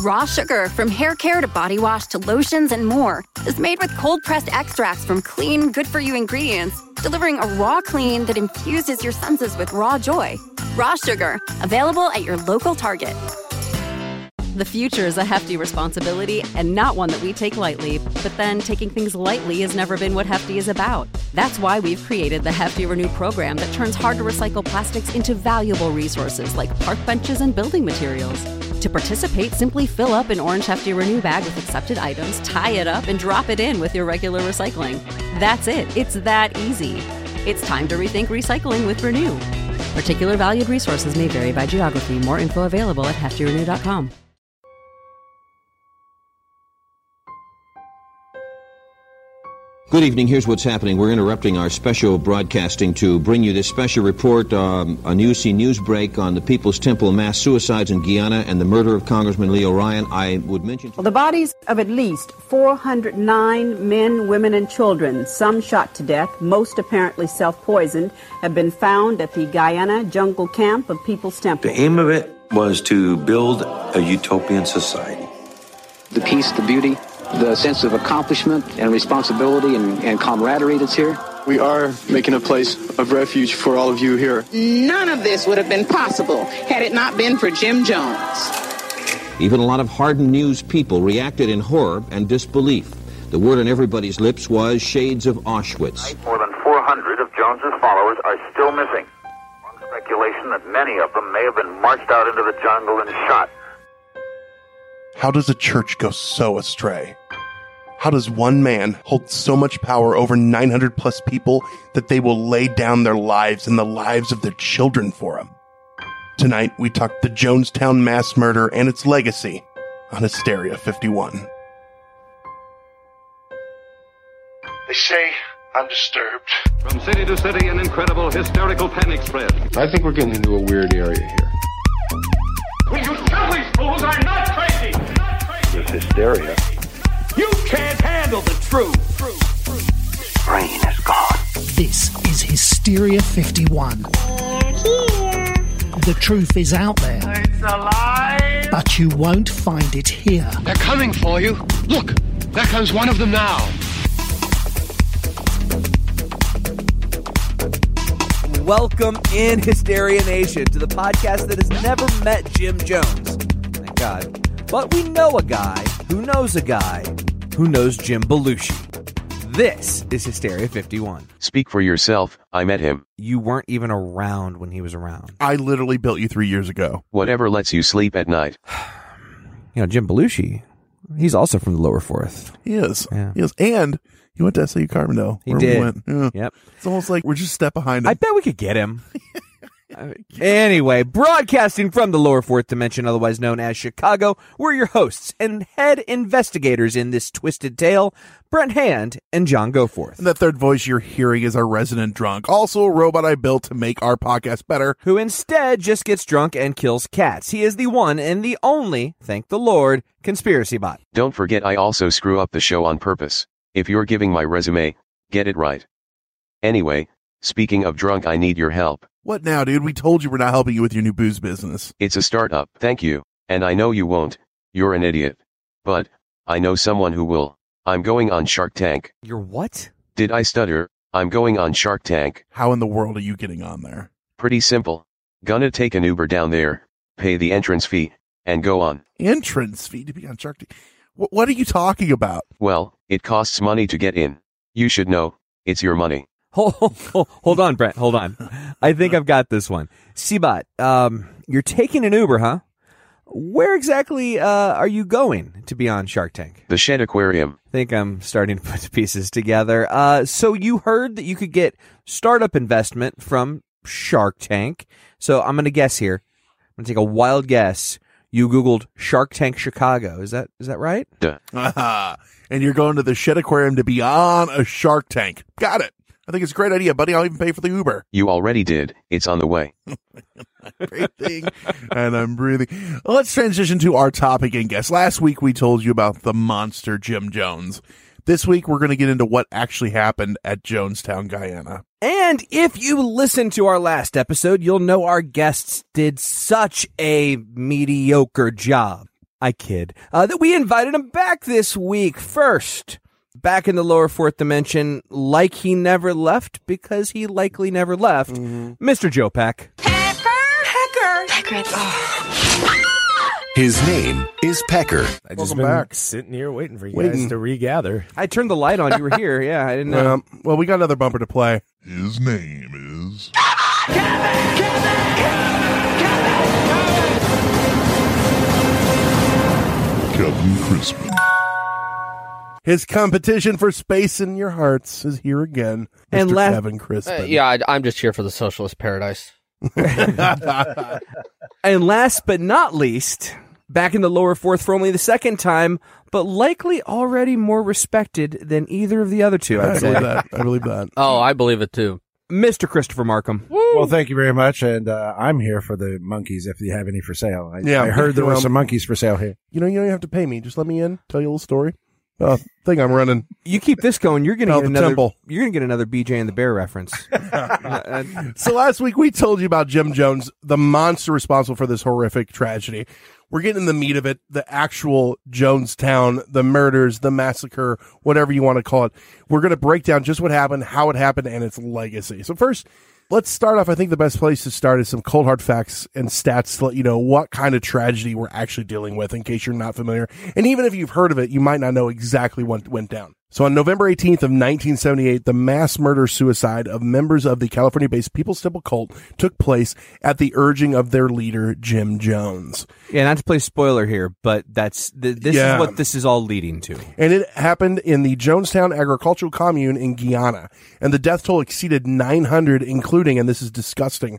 Raw sugar, from hair care to body wash to lotions and more, is made with cold-pressed extracts from clean, good-for-you ingredients, delivering a raw clean that infuses your senses with raw joy. Raw sugar, available at your local Target. The future is a hefty responsibility and not one that we take lightly. But then taking things lightly has never been what Hefty is about. That's why we've created the Hefty Renew program that turns hard-to-recycle plastics into valuable resources like park benches and building materials. To participate, simply fill up an orange Hefty Renew bag with accepted items, tie it up, and drop it in with your regular recycling. That's it. It's that easy. It's time to rethink recycling with Renew. Particular valued resources may vary by geography. More info available at heftyrenew.com. Good evening. Here's what's happening. We're interrupting our special broadcasting to bring you this special report, a UC News break on the People's Temple mass suicides in Guyana and the murder of Congressman Leo Ryan. I would mention... Well, the bodies of at least 409 men, women, and children, some shot to death, most apparently self-poisoned, have been found at the Guyana jungle camp of People's Temple. The aim of it was to build a utopian society. The peace, the beauty, the sense of accomplishment and responsibility and camaraderie that's here. We are making a place of refuge for all of you here. None of this would have been possible had it not been for Jim Jones. Even a lot of hardened news people reacted in horror and disbelief. The word on everybody's lips was shades of Auschwitz. More than 400 of Jones's followers are still missing. One speculation that many of them may have been marched out into the jungle and shot. How does a church go so astray? How does one man hold so much power over 900 plus people that they will lay down their lives and the lives of their children for him? Tonight, we talk the Jonestown mass murder and its legacy on Hysteria 51. They say I'm disturbed. From city to city, an incredible hysterical panic spread. I think we're getting into a weird area here. Will you tell these fools I'm not crazy? There's hysteria. You can't handle the truth. Brain is gone. This is Hysteria 51. They're here. The truth is out there. It's alive. But you won't find it here. They're coming for you. Look, there comes one of them now. Welcome in, Hysteria Nation, to the podcast that has never met Jim Jones. Thank God. But we know a guy who knows a guy who knows Jim Belushi. This is Hysteria 51. Speak for yourself. I met him. You weren't even around when he was around. I literally built you 3 years ago. Whatever lets you sleep at night. You know, Jim Belushi, he's also from the Lower Fourth. He is. Yeah. He is. And he went to SAU Carbondale. He did. We went. Yeah. Yep. It's almost like we're just a step behind him. I bet we could get him. Anyway, broadcasting from the lower fourth dimension, otherwise known as Chicago, we're your hosts and head investigators in this twisted tale, Brent Hand and John Goforth. And that third voice you're hearing is our resident drunk, also a robot I built to make our podcast better, who instead just gets drunk and kills cats. He is the one and the only, thank the Lord, conspiracy bot. Don't forget I also screw up the show on purpose. If you're giving my resume, get it right. Anyway, speaking of drunk, I need your help. What now, dude? We told you we're not helping you with your new booze business. It's a startup, thank you. And I know you won't. You're an idiot. But I know someone who will. I'm going on Shark Tank. You're what? Did I stutter? I'm going on Shark Tank. How in the world are you getting on there? Pretty simple. Gonna take an Uber down there, pay the entrance fee, and go on. Entrance fee to be on Shark Tank? What are you talking about? Well, it costs money to get in. You should know. It's your money. Hold on, Brent. Hold on. I think I've got this one. Seabot, you're taking an Uber, huh? Where exactly are you going to be on Shark Tank? The Shed Aquarium. I think I'm starting to put the pieces together. So you heard that you could get startup investment from Shark Tank. So I'm going to guess here. I'm going to take a wild guess. You Googled Shark Tank Chicago. Is that right? Duh. And you're going to the Shed Aquarium to be on a Shark Tank. Got it. I think it's a great idea, buddy. I'll even pay for the Uber. You already did. It's on the way. Great thing. And I'm breathing. Well, let's transition to our topic and guest. Last week, we told you about the monster Jim Jones. This week, we're going to get into what actually happened at Jonestown, Guyana. And if you listened to our last episode, you'll know our guests did such a mediocre job. I kid. That we invited him back this week. First, back in the lower fourth dimension, like he never left because he likely never left, Mr. Joe Peck. Pecker. His name is Pecker. I just been sitting here waiting for you guys to regather. I turned the light on. You were here. Yeah, I didn't know. Well, we got another bumper to play. His name is... Kevin Crispin. His competition for space in your hearts is here again, Mr. Kevin Crispin. I'm just here for the socialist paradise. And last but not least, back in the lower fourth for only the second time, but likely already more respected than either of the other two, I'd say. I believe that. Oh, I believe it too. Mr. Christopher Markham. Well, thank you very much, and I'm here for the monkeys if you have any for sale. I heard there were some monkeys for sale here. You don't have to pay me. Just let me in, tell you a little story. Thing I'm running. You keep this going, you're going to get another temple. You're going to get another BJ and the Bear reference. So last week we told you about Jim Jones, the monster responsible for this horrific tragedy. We're getting in the meat of it, the actual Jonestown, the murders, the massacre, whatever you want to call it. We're going to break down just what happened, how it happened, and its legacy. So first, let's start off. I think the best place to start is some cold hard facts and stats to let you know what kind of tragedy we're actually dealing with in case you're not familiar. And even if you've heard of it, you might not know exactly what went down. So on November 18th of 1978, the mass murder-suicide of members of the California-based People's Temple cult took place at the urging of their leader, Jim Jones. Yeah, not to play spoiler here, but this is what this is all leading to. And it happened in the Jonestown Agricultural Commune in Guyana. And the death toll exceeded 900, including, and this is disgusting,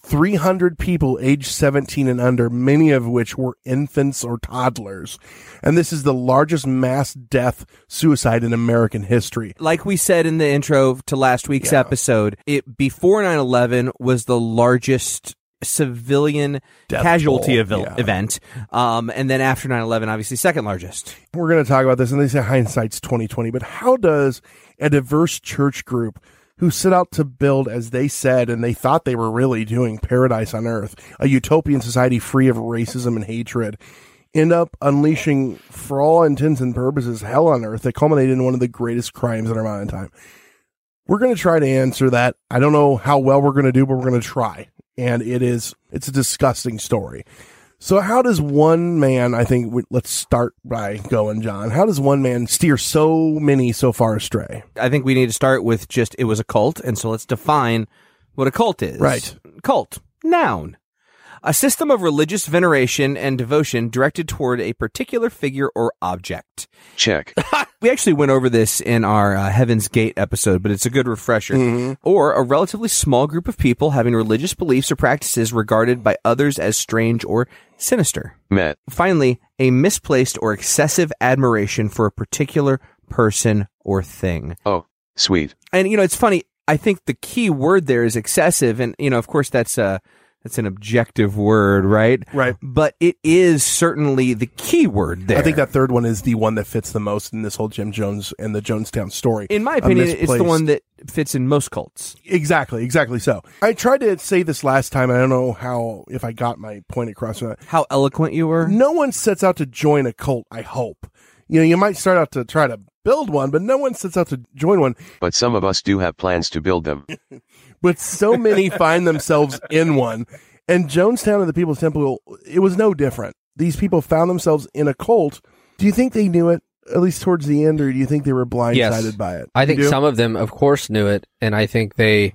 300 people aged 17 and under, many of which were infants or toddlers. And this is the largest mass death suicide in American history. Like we said in the intro to last week's episode, it before 9/11 was the largest civilian death casualty toll, event. And then after 9/11, obviously second largest. We're going to talk about this, and they say hindsight's 20/20, but how does a diverse church group who set out to build, as they said, and they thought they were really doing paradise on earth, a utopian society free of racism and hatred, end up unleashing, for all intents and purposes, hell on earth that culminated in one of the greatest crimes in our modern time? We're going to try to answer that. I don't know how well we're going to do, but we're going to try. And it's a disgusting story. So how does one man, let's start by going, John. How does one man steer so many so far astray? I think we need to start with it was a cult. And so let's define what a cult is. Right. Cult. Noun. A system of religious veneration and devotion directed toward a particular figure or object. Check. We actually went over this in our Heaven's Gate episode, but it's a good refresher. Mm-hmm. Or a relatively small group of people having religious beliefs or practices regarded by others as strange or sinister. Met. Finally, a misplaced or excessive admiration for a particular person or thing. Oh, sweet. And, it's funny. I think the key word there is excessive. And, of course, that's an objective word, right? Right. But it is certainly the key word there. I think that third one is the one that fits the most in this whole Jim Jones and the Jonestown story. In my opinion, it's the one that fits in most cults. Exactly so. I tried to say this last time, and I don't know if I got my point across or not. How eloquent you were. No one sets out to join a cult, I hope. You might start out to try to build one, but no one sets out to join one. But some of us do have plans to build them. But so many find themselves in one. And Jonestown and the People's Temple, it was no different. These people found themselves in a cult. Do you think they knew it, at least towards the end, or do you think they were blindsided by it? I think some of them, of course, knew it, and I think they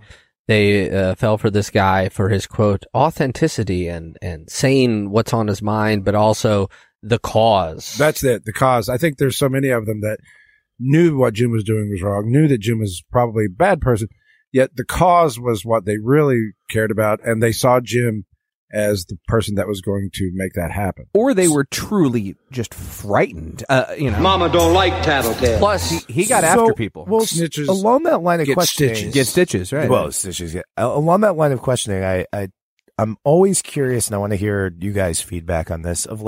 fell for this guy for his, quote, authenticity and saying what's on his mind, but also the cause. That's it, the cause. I think there's so many of them that knew what Jim was doing was wrong, knew that Jim was probably a bad person, yet the cause was what they really cared about, and they saw Jim as the person that was going to make that happen. Or they were truly just frightened. Mama don't like tattletale. Plus, he got after people. Well, snitches along that line of questioning. Stitches. Get stitches, right? Well, stitches. Yeah. Along that line of questioning, I'm always curious, and I want to hear you guys' feedback on this, of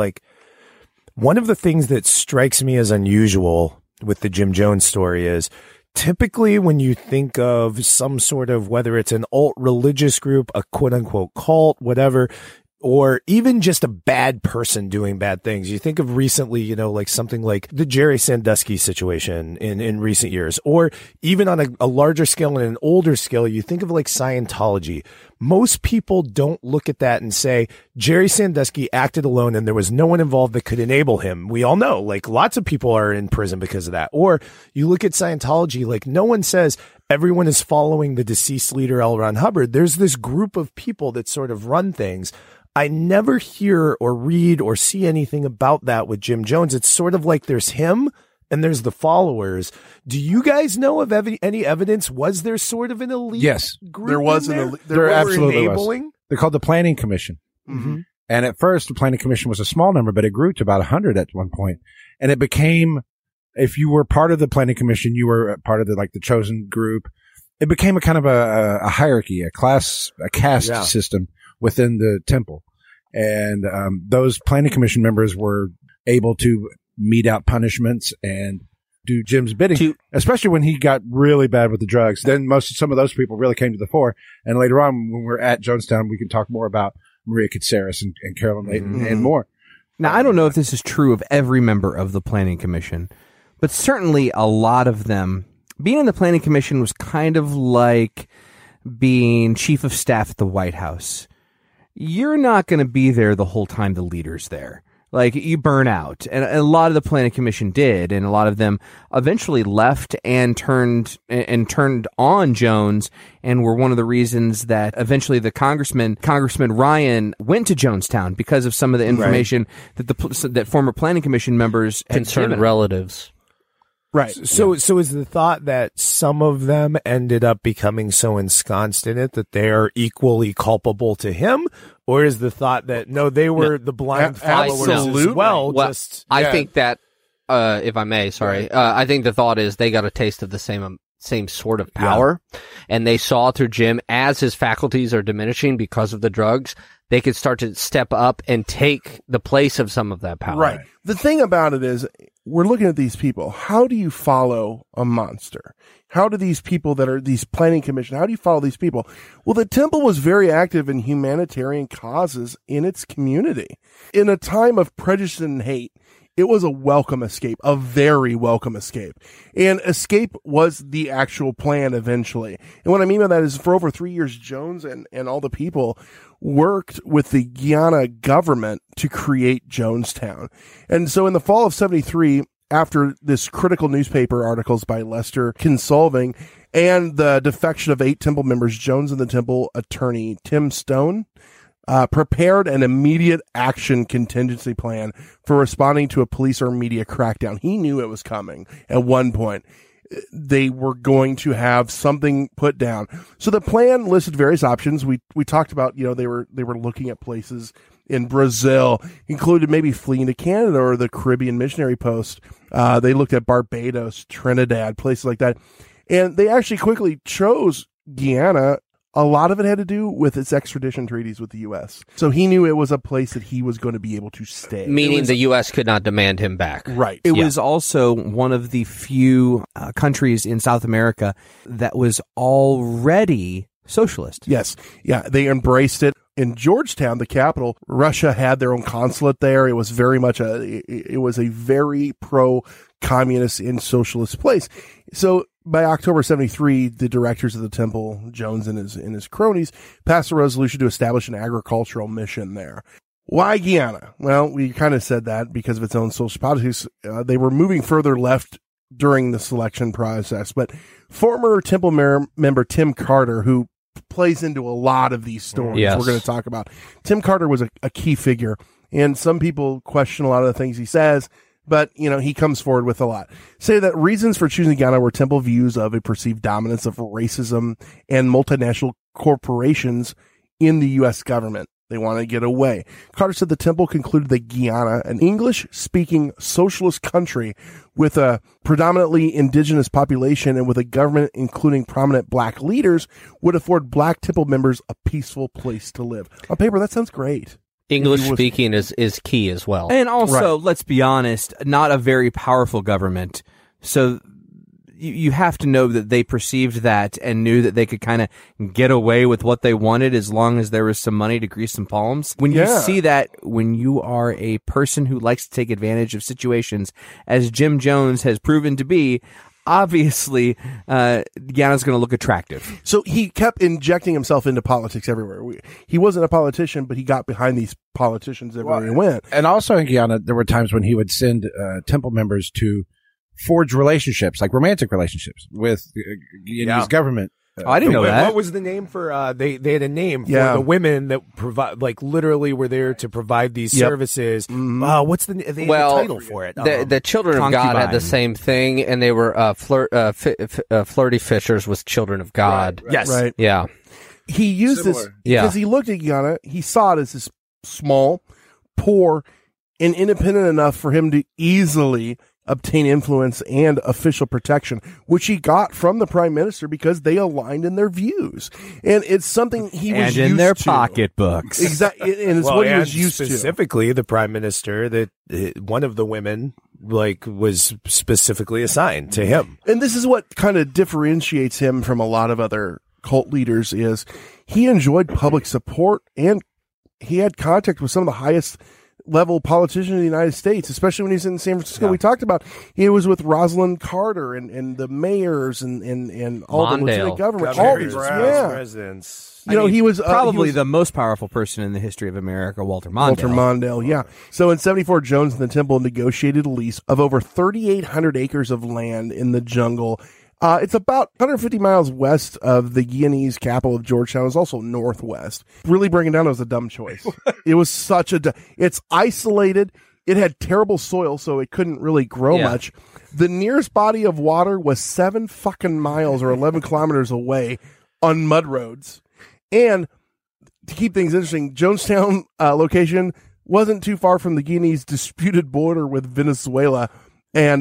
one of the things that strikes me as unusual with the Jim Jones story is typically when you think of some sort of, whether it's an alt religious group, a quote unquote cult, whatever, or even just a bad person doing bad things. You think of recently, like something like the Jerry Sandusky situation in recent years, or even on a larger scale and an older scale, you think of like Scientology. Most people don't look at that and say Jerry Sandusky acted alone and there was no one involved that could enable him. We all know, like, lots of people are in prison because of that. Or you look at Scientology, like, no one says everyone is following the deceased leader L. Ron Hubbard. There's this group of people that sort of run things. I never hear or read or see anything about that with Jim Jones. It's sort of like there's him and there's the followers. Do you guys know of any evidence? Was there sort of an elite group? There was there absolutely was. They're called the Planning Commission. Mm-hmm. And at first, the Planning Commission was a small number, but it grew to about 100 at one point. And it became, if you were part of the Planning Commission, you were part of the chosen group. It became a kind of a hierarchy, a caste system within the temple. And those Planning Commission members were able to mete out punishments and do Jim's bidding, especially when he got really bad with the drugs. Then some of those people really came to the fore. And later on, when we're at Jonestown, we can talk more about Maria Katsaris and Carolyn Layton and more. Now, I don't know if this is true of every member of the Planning Commission, but certainly a lot of them. Being in the Planning Commission was kind of like being chief of staff at the White House. You're not going to be there the whole time the leader's there. Like, you burn out. And a lot of the Planning Commission did, and a lot of them eventually left and turned on Jones, and were one of the reasons that eventually the Congressman Ryan went to Jonestown because of some of the information that former Planning Commission members had concerned given. relatives. Right. So is the thought that some of them ended up becoming so ensconced in it that they are equally culpable to him? Or is the thought that, no, they were the blind followers as well? I think that, if I may, I think the thought is they got a taste of the same sort of power, and they saw through Jim, as his faculties are diminishing because of the drugs, they could start to step up and take the place of some of that power. Right. The thing about it is, we're looking at these people. How do you follow a monster? How do these people that are these planning commission, how do you follow these people? Well, the temple was very active in humanitarian causes in its community. In a time of prejudice and hate, it was a welcome escape, a very welcome escape. And escape was the actual plan eventually. And what I mean by that is, for over 3 years, Jones and all the people worked with the Guyana government to create Jonestown. And so in the fall of 73, after this critical newspaper articles by Lester Kinsolving and the defection of 8 temple members, Jones and the temple attorney Tim Stone prepared an immediate action contingency plan for responding to a police or media crackdown. He knew it was coming at one point. They were going to have something put down. So the plan listed various options. We talked about, they were looking at places in Brazil, included maybe fleeing to Canada or the Caribbean missionary post. They looked at Barbados, Trinidad, places like that. And they actually quickly chose Guyana. A lot of it had to do with its extradition treaties with the U.S. So he knew it was a place that he was going to be able to stay. Meaning the U.S. could not demand him back. Right. It was also one of the few countries in South America that was already socialist. Yes. Yeah, they embraced it. In Georgetown, the capital, Russia had their own consulate there. It was very much it was a very pro-communist and socialist place. So by October 73, the directors of the temple, Jones and his cronies, passed a resolution to establish an agricultural mission there. Why Guyana? Well, we kind of said that because of its own social politics. They were moving further left during the selection process, but former temple member Tim Carter, who plays into a lot of these stories we're going to talk about. Tim Carter was a key figure, and some people question a lot of the things he says, but, he comes forward with a lot. Say that reasons for choosing Guyana were temple views of a perceived dominance of racism and multinational corporations in the U.S. government. They want to get away. Carter said the temple concluded that Guyana, an English-speaking socialist country with a predominantly indigenous population and with a government including prominent black leaders, would afford black temple members a peaceful place to live. On paper, that sounds great. English speaking is key as well. And also, let's be honest, not a very powerful government. So, you have to know that they perceived that and knew that they could kind of get away with what they wanted as long as there was some money to grease some palms. When you see that, when you are a person who likes to take advantage of situations, as Jim Jones has proven to be, obviously, Guyana's going to look attractive. So he kept injecting himself into politics everywhere. He wasn't a politician, but he got behind these politicians everywhere he went. And also in Guyana, there were times when he would send temple members to forge relationships, like romantic relationships with Guyanese government. I didn't know that. What was the name for, they had a name for the women that provide, like literally were there to provide these services. What's the title for it? The Children of God had the same thing, and they were flirty fishers with Children of God. Right. Yes. Right. Yeah. He used this because he looked at Guyana, he saw it as this small, poor, and independent enough for him to easily obtain influence and official protection, which he got from the prime minister because they aligned in their views. And it's something he was used to. And in their pocketbooks. Exactly. And it's what he was used to. Specifically, the prime minister, that one of the women was specifically assigned to him. And this is what kind of differentiates him from a lot of other cult leaders is he enjoyed public support and he had contact with some of the highest level politicians in the United States, especially when he's in San Francisco. We talked about he was with Rosalind Carter and the mayors and all the lieutenant government, all these presidents. He was probably the most powerful person in the history of America, Walter Mondale. Yeah. So in 74, Jones and the temple negotiated a lease of over 3,800 acres of land in the jungle. It's about 150 miles west of the Guyanese capital of Georgetown. It's also northwest. Really breaking down, it was a dumb choice. It was such it's isolated. It had terrible soil, so it couldn't really grow much. The nearest body of water was 7 fucking miles or 11 kilometers away on mud roads. And to keep things interesting, Jonestown location wasn't too far from the Guyanese disputed border with Venezuela. And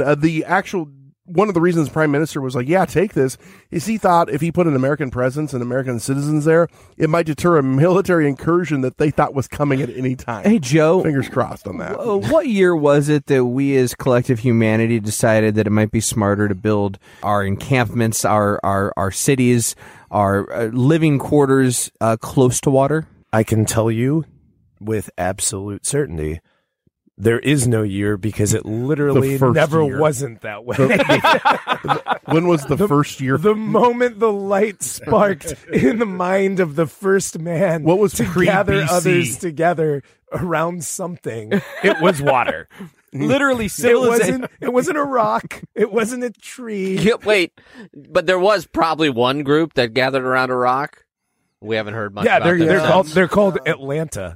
one of the reasons the prime minister was like, yeah, take this, is he thought if he put an American presence and American citizens there, it might deter a military incursion that they thought was coming at any time. Hey, Joe. Fingers crossed on that. What year was it that we as collective humanity decided that it might be smarter to build our encampments, our cities, our living quarters close to water? I can tell you with absolute certainty, there is no year because it literally never wasn't that way. When was the first year? The moment the light sparked in the mind of the first man what was to gather others together around something, it was water. Literally, it wasn't a rock. It wasn't a tree. Yeah, wait, but there was probably one group that gathered around a rock. We haven't heard much. Yeah, about they're called Atlanta.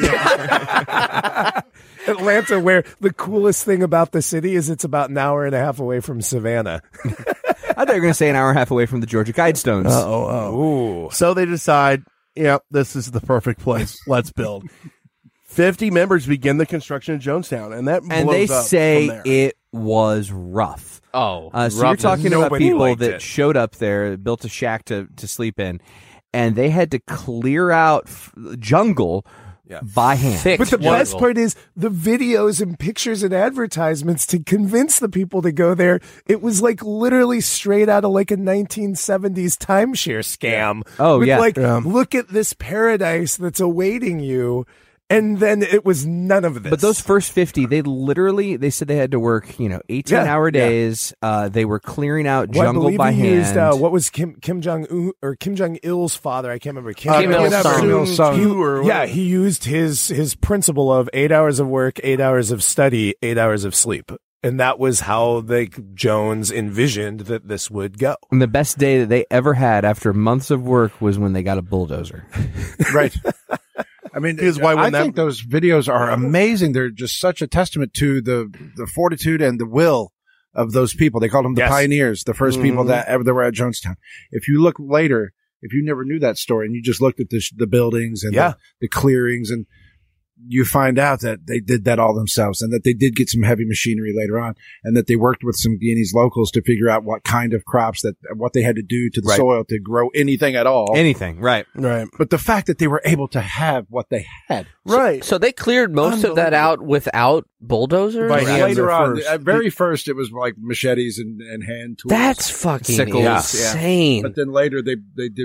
Atlanta, where the coolest thing about the city is it's about an hour and a half away from Savannah. I thought you were going to say an hour and a half away from the Georgia Guidestones. Ooh. So they decide, this is the perfect place. Let's build. 50 members begin the construction of Jonestown, and that blows and they up say from there. it was rough. So you're talking about people that showed up there, built a shack to sleep in, and they had to clear out jungle by hand. But the best part is the videos and pictures and advertisements to convince the people to go there. It was like literally straight out of like a 1970s timeshare scam. Oh, yeah. Look at this paradise that's awaiting you. And then it was none of this. But those first 50, they said they had to work, 18-hour days. They were clearing out jungle by hand. Used, what was Kim Jong-un or Kim Jong-il's father? I can't remember. Kim Il-sung. He used his principle of 8 hours of work, 8 hours of study, 8 hours of sleep. And that was how Jones envisioned that this would go. And the best day that they ever had after months of work was when they got a bulldozer. Right. I mean, I think those videos are amazing. They're just such a testament to the fortitude and the will of those people. They called them the pioneers, the first people that were at Jonestown. If you look later, if you never knew that story and you just looked at the buildings and the clearings, and you find out that they did that all themselves and that they did get some heavy machinery later on and that they worked with some Guianese locals to figure out what kind of crops what they had to do to the soil to grow anything at all. Anything, right. But the fact that they were able to have what they had. Right. So they cleared most of that out without bulldozers? Later on, at very first, it was like machetes and hand tools. That's fucking sickles, insane. But then later they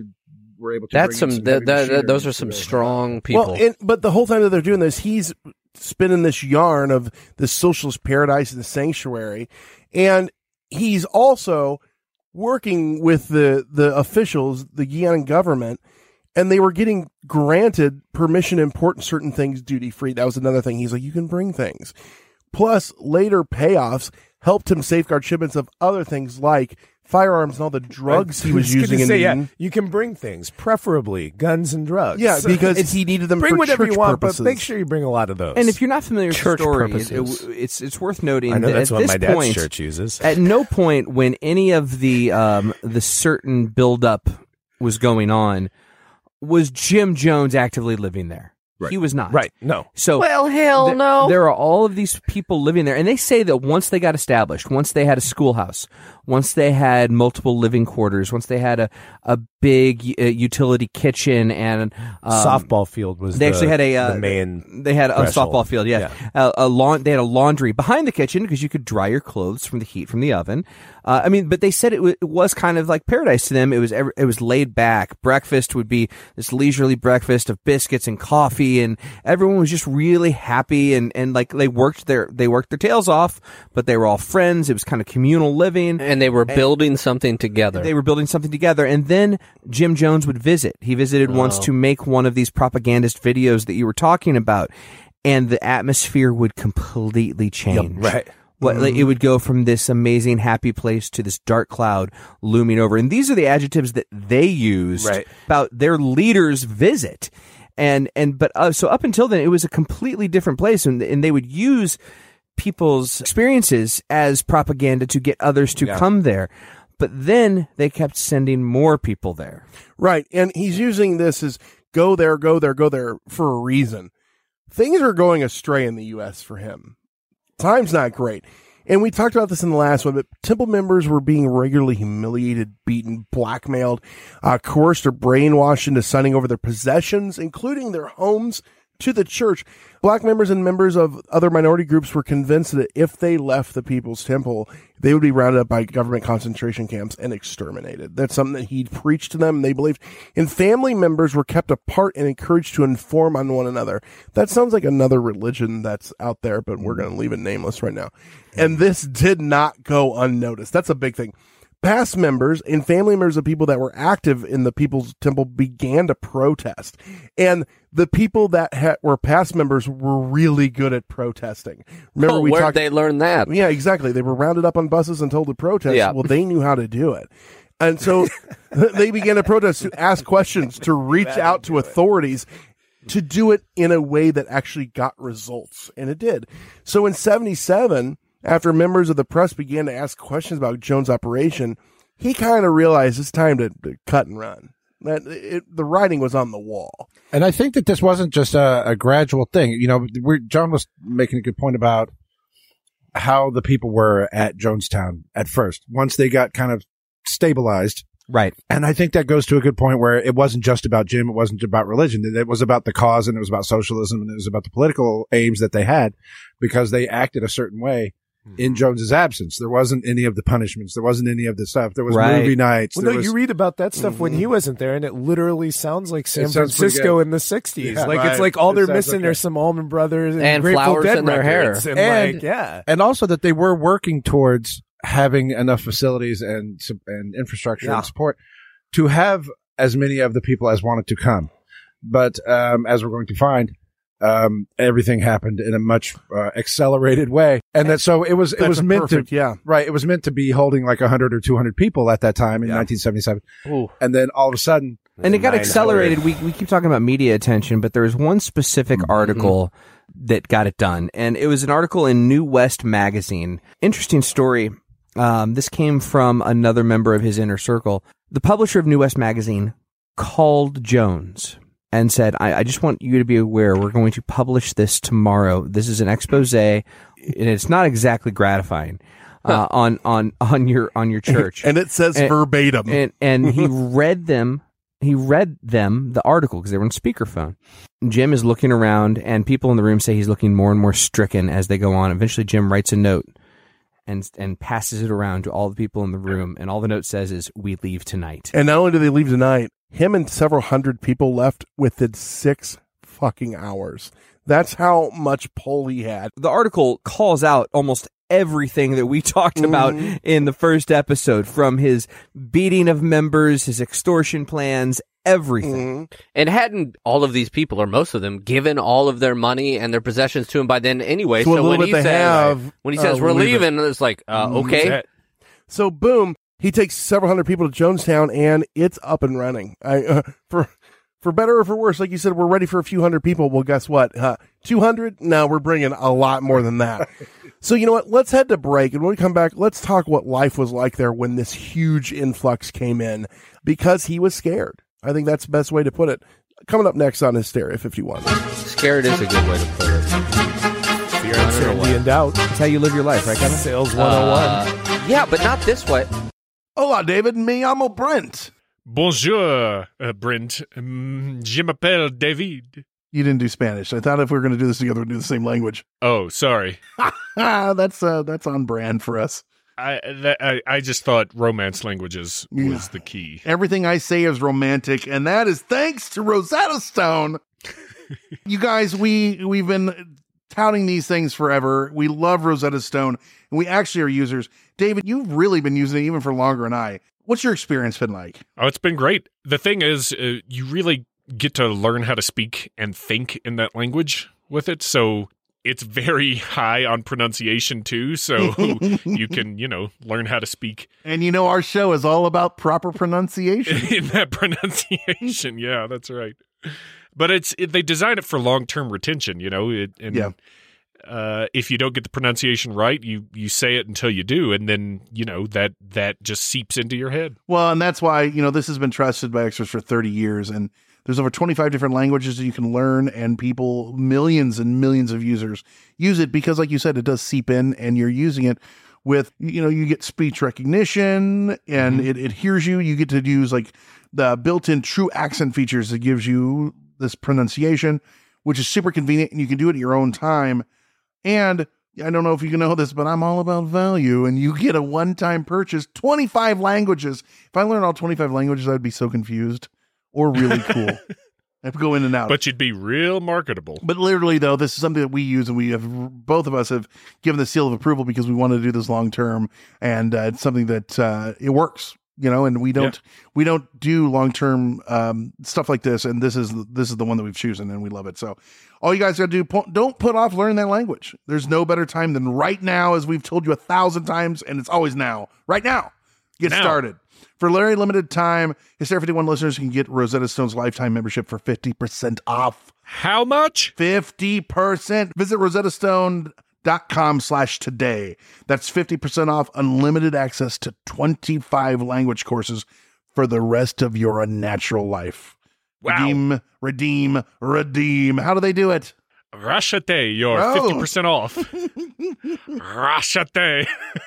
were able to. That's those are some strong people. Well, but the whole time that they're doing this, he's spinning this yarn of the socialist paradise and the sanctuary, and he's also working with the officials, the Guianan government, and they were getting granted permission to import certain things duty free. That was another thing. He's like, you can bring things. Plus, later payoffs helped him safeguard shipments of other things like firearms and all the drugs he was using. You can bring things, preferably guns and drugs. Yeah, because he needed them bring for whatever church you want, purposes. but make sure you bring a lot of those. And if you're not familiar with the story, purposes. it's worth noting I know that that's at what this my dad's point, church uses. At no point when any of the certain buildup was going on was Jim Jones actively living there. Right. He was not. Right. No. So well, hell no. There are all of these people living there, and they say that once they got established, once they had a schoolhouse, once they had multiple living quarters, once they had a big utility kitchen and softball field was they actually had the main. They had a threshold. softball field, yeah. They had a laundry behind the kitchen because you could dry your clothes from the heat from the oven. But they said it was kind of like paradise to them. It was laid back. Breakfast would be this leisurely breakfast of biscuits and coffee, and everyone was just really happy and like they worked their tails off, but they were all friends. It was kind of communal living, and they were building something together. They were building something together, and then Jim Jones would visit. He visited once to make one of these propagandist videos that you were talking about, and the atmosphere would completely change. Yep, right. Like, it would go from this amazing happy place to this dark cloud looming over. And these are the adjectives that they used about their leader's visit. So up until then, it was a completely different place, and they would use people's experiences as propaganda to get others to come there. But then they kept sending more people there. Right. And he's using this as go there for a reason. Things are going astray in the U.S. for him. Time's not great. And we talked about this in the last one, but temple members were being regularly humiliated, beaten, blackmailed, coerced or brainwashed into signing over their possessions, including their homes, to the church. Black members and members of other minority groups were convinced that if they left the People's Temple, they would be rounded up by government concentration camps and exterminated. That's something that he'd preached to them, and they believed. And family members were kept apart and encouraged to inform on one another. That sounds like another religion that's out there, but we're going to leave it nameless right now. And this did not go unnoticed. That's a big thing. Past members and family members of people that were active in the People's Temple began to protest. And the people that were past members were really good at protesting. Remember, where'd they learn that? Yeah, exactly. They were rounded up on buses and told to protest. Yeah. Well, they knew how to do it. And so they began to protest, to ask questions, to reach out to authorities, to do it in a way that actually got results. And it did. So in 1977, after members of the press began to ask questions about Jones' operation, he kind of realized it's time to cut and run. That the writing was on the wall. And I think that this wasn't just a gradual thing. You know, John was making a good point about how the people were at Jonestown at first, once they got kind of stabilized. Right. And I think that goes to a good point where it wasn't just about Jim. It wasn't about religion. It was about the cause, and it was about socialism, and it was about the political aims that they had, because they acted a certain way in Jones's absence. There wasn't any of the punishments. There wasn't any of the stuff. There was movie nights. Well, you read about that stuff when he wasn't there, and it literally sounds like San Francisco in the 60s. It's like all they're missing are some Allman Brothers and flowers Dead in their hair. And also that they were working towards having enough facilities and infrastructure and support to have as many of the people as wanted to come. But as we're going to find, everything happened in a much accelerated way, and that so it was meant it was meant to be holding like 100 or 200 people at that time in 1977. Ooh. And then all of a sudden, and it got accelerated. We keep talking about media attention, but there was one specific article that got it done, and it was an article in New West magazine. Interesting story. This came from another member of his inner circle. The publisher of New West magazine called Jones and said, I just want you to be aware we're going to publish this tomorrow. This is an expose, and it's not exactly gratifying on your church. And it says verbatim. And he read them the article because they were on speakerphone. Jim is looking around, and people in the room say he's looking more and more stricken as they go on. Eventually, Jim writes a note and passes it around to all the people in the room, and all the note says is, "We leave tonight." And not only do they leave tonight, him and several hundred people left within 6 fucking hours. That's how much pull he had. The article calls out almost everything that we talked about in the first episode, from his beating of members, his extortion plans, everything. And hadn't all of these people, or most of them, given all of their money and their possessions to him by then anyway? So when he says we're leaving, it's like, okay. So boom, he takes several hundred people to Jonestown, and it's up and running. For better or for worse, like you said, we're ready for a few hundred people. Well, guess what? 200? No, we're bringing a lot more than that. So you know what? Let's head to break, and when we come back, let's talk what life was like there when this huge influx came in, because he was scared. I think that's the best way to put it. Coming up next on Hysteria 51. Scared is a good way to put it. Fear, uncertainty, and doubt. That's how you live your life, right, Kevin? Sales 101. Yeah, but not this way. Hola, David. Me llamo Brent. Bonjour, Brent. Je m'appelle David. You didn't do Spanish. I thought if we were going to do this together, we'd do the same language. Oh, sorry. That's on brand for us. I just thought romance languages was the key. Everything I say is romantic, and that is thanks to Rosetta Stone. You guys, we've been touting these things forever. We love Rosetta Stone, and we actually are users. David, you've really been using it even for longer than I. What's your experience been like? Oh, it's been great. The thing is, you really get to learn how to speak and think in that language with it. So it's very high on pronunciation too. So you can, learn how to speak. And our show is all about proper pronunciation. In that pronunciation. Yeah, that's right. But they design it for long-term retention, if you don't get the pronunciation right, you say it until you do, and then that just seeps into your head. Well, and that's why this has been trusted by experts for 30 years, and there's over 25 different languages that you can learn, and millions and millions of users use it because, like you said, it does seep in, and you're using it with you get speech recognition, and it hears you. You get to use like the built-in true accent features that gives you this pronunciation, which is super convenient, and you can do it at your own time. And I don't know if you know this, but I'm all about value, and you get a one-time purchase, 25 languages. If I learned all 25 languages, I'd be so confused, or really cool. I have to go in and out. But you'd be real marketable. But literally, though, this is something that we use, and both of us have given the seal of approval because we want to do this long-term, and it's something that it works. And we don't do long-term stuff like this. And this is the one that we've chosen, and we love it. So all you guys got to do, don't put off learning that language. There's no better time than right now, as we've told you 1,000 times, and it's always now. Right now. Get started. For a very limited time, Hysteria 51 listeners can get Rosetta Stone's lifetime membership for 50% off. How much? 50%. Visit rosettastone.com/today. That's 50% off unlimited access to 25 language courses for the rest of your unnatural life. Wow. Redeem. How do they do it? Rashate, you're 50% off. Rashate.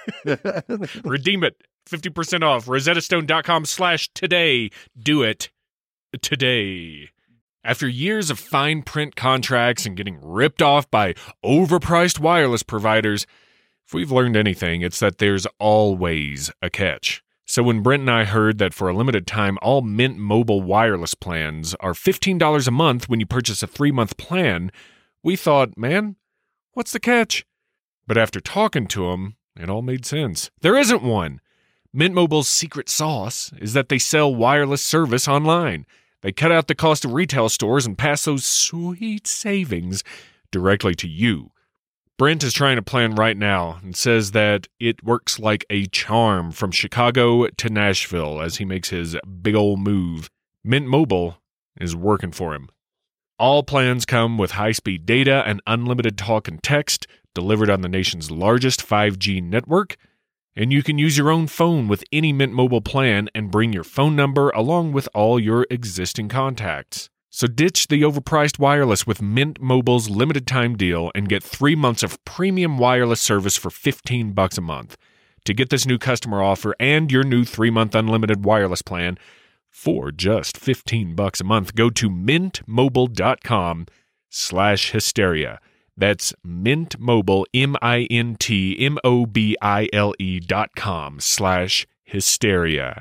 Redeem it. 50% off. rosettastone.com/today. Do it today. After years of fine print contracts and getting ripped off by overpriced wireless providers, if we've learned anything, it's that there's always a catch. So when Brent and I heard that for a limited time, all Mint Mobile wireless plans are $15 a month when you purchase a 3-month plan, we thought, man, what's the catch? But after talking to them, it all made sense. There isn't one. Mint Mobile's secret sauce is that they sell wireless service online. They cut out the cost of retail stores and pass those sweet savings directly to you. Brent is trying a plan right now and says that it works like a charm from Chicago to Nashville as he makes his big ol' move. Mint Mobile is working for him. All plans come with high-speed data and unlimited talk and text delivered on the nation's largest 5G network, and you can use your own phone with any Mint Mobile plan and bring your phone number along with all your existing contacts. So ditch the overpriced wireless with Mint Mobile's limited time deal and get 3 months of premium wireless service for $15 a month. To get this new customer offer and your new 3-month unlimited wireless plan for just $15 a month, go to mintmobile.com/hysteria. That's Mint Mobile, MintMobile.com/hysteria,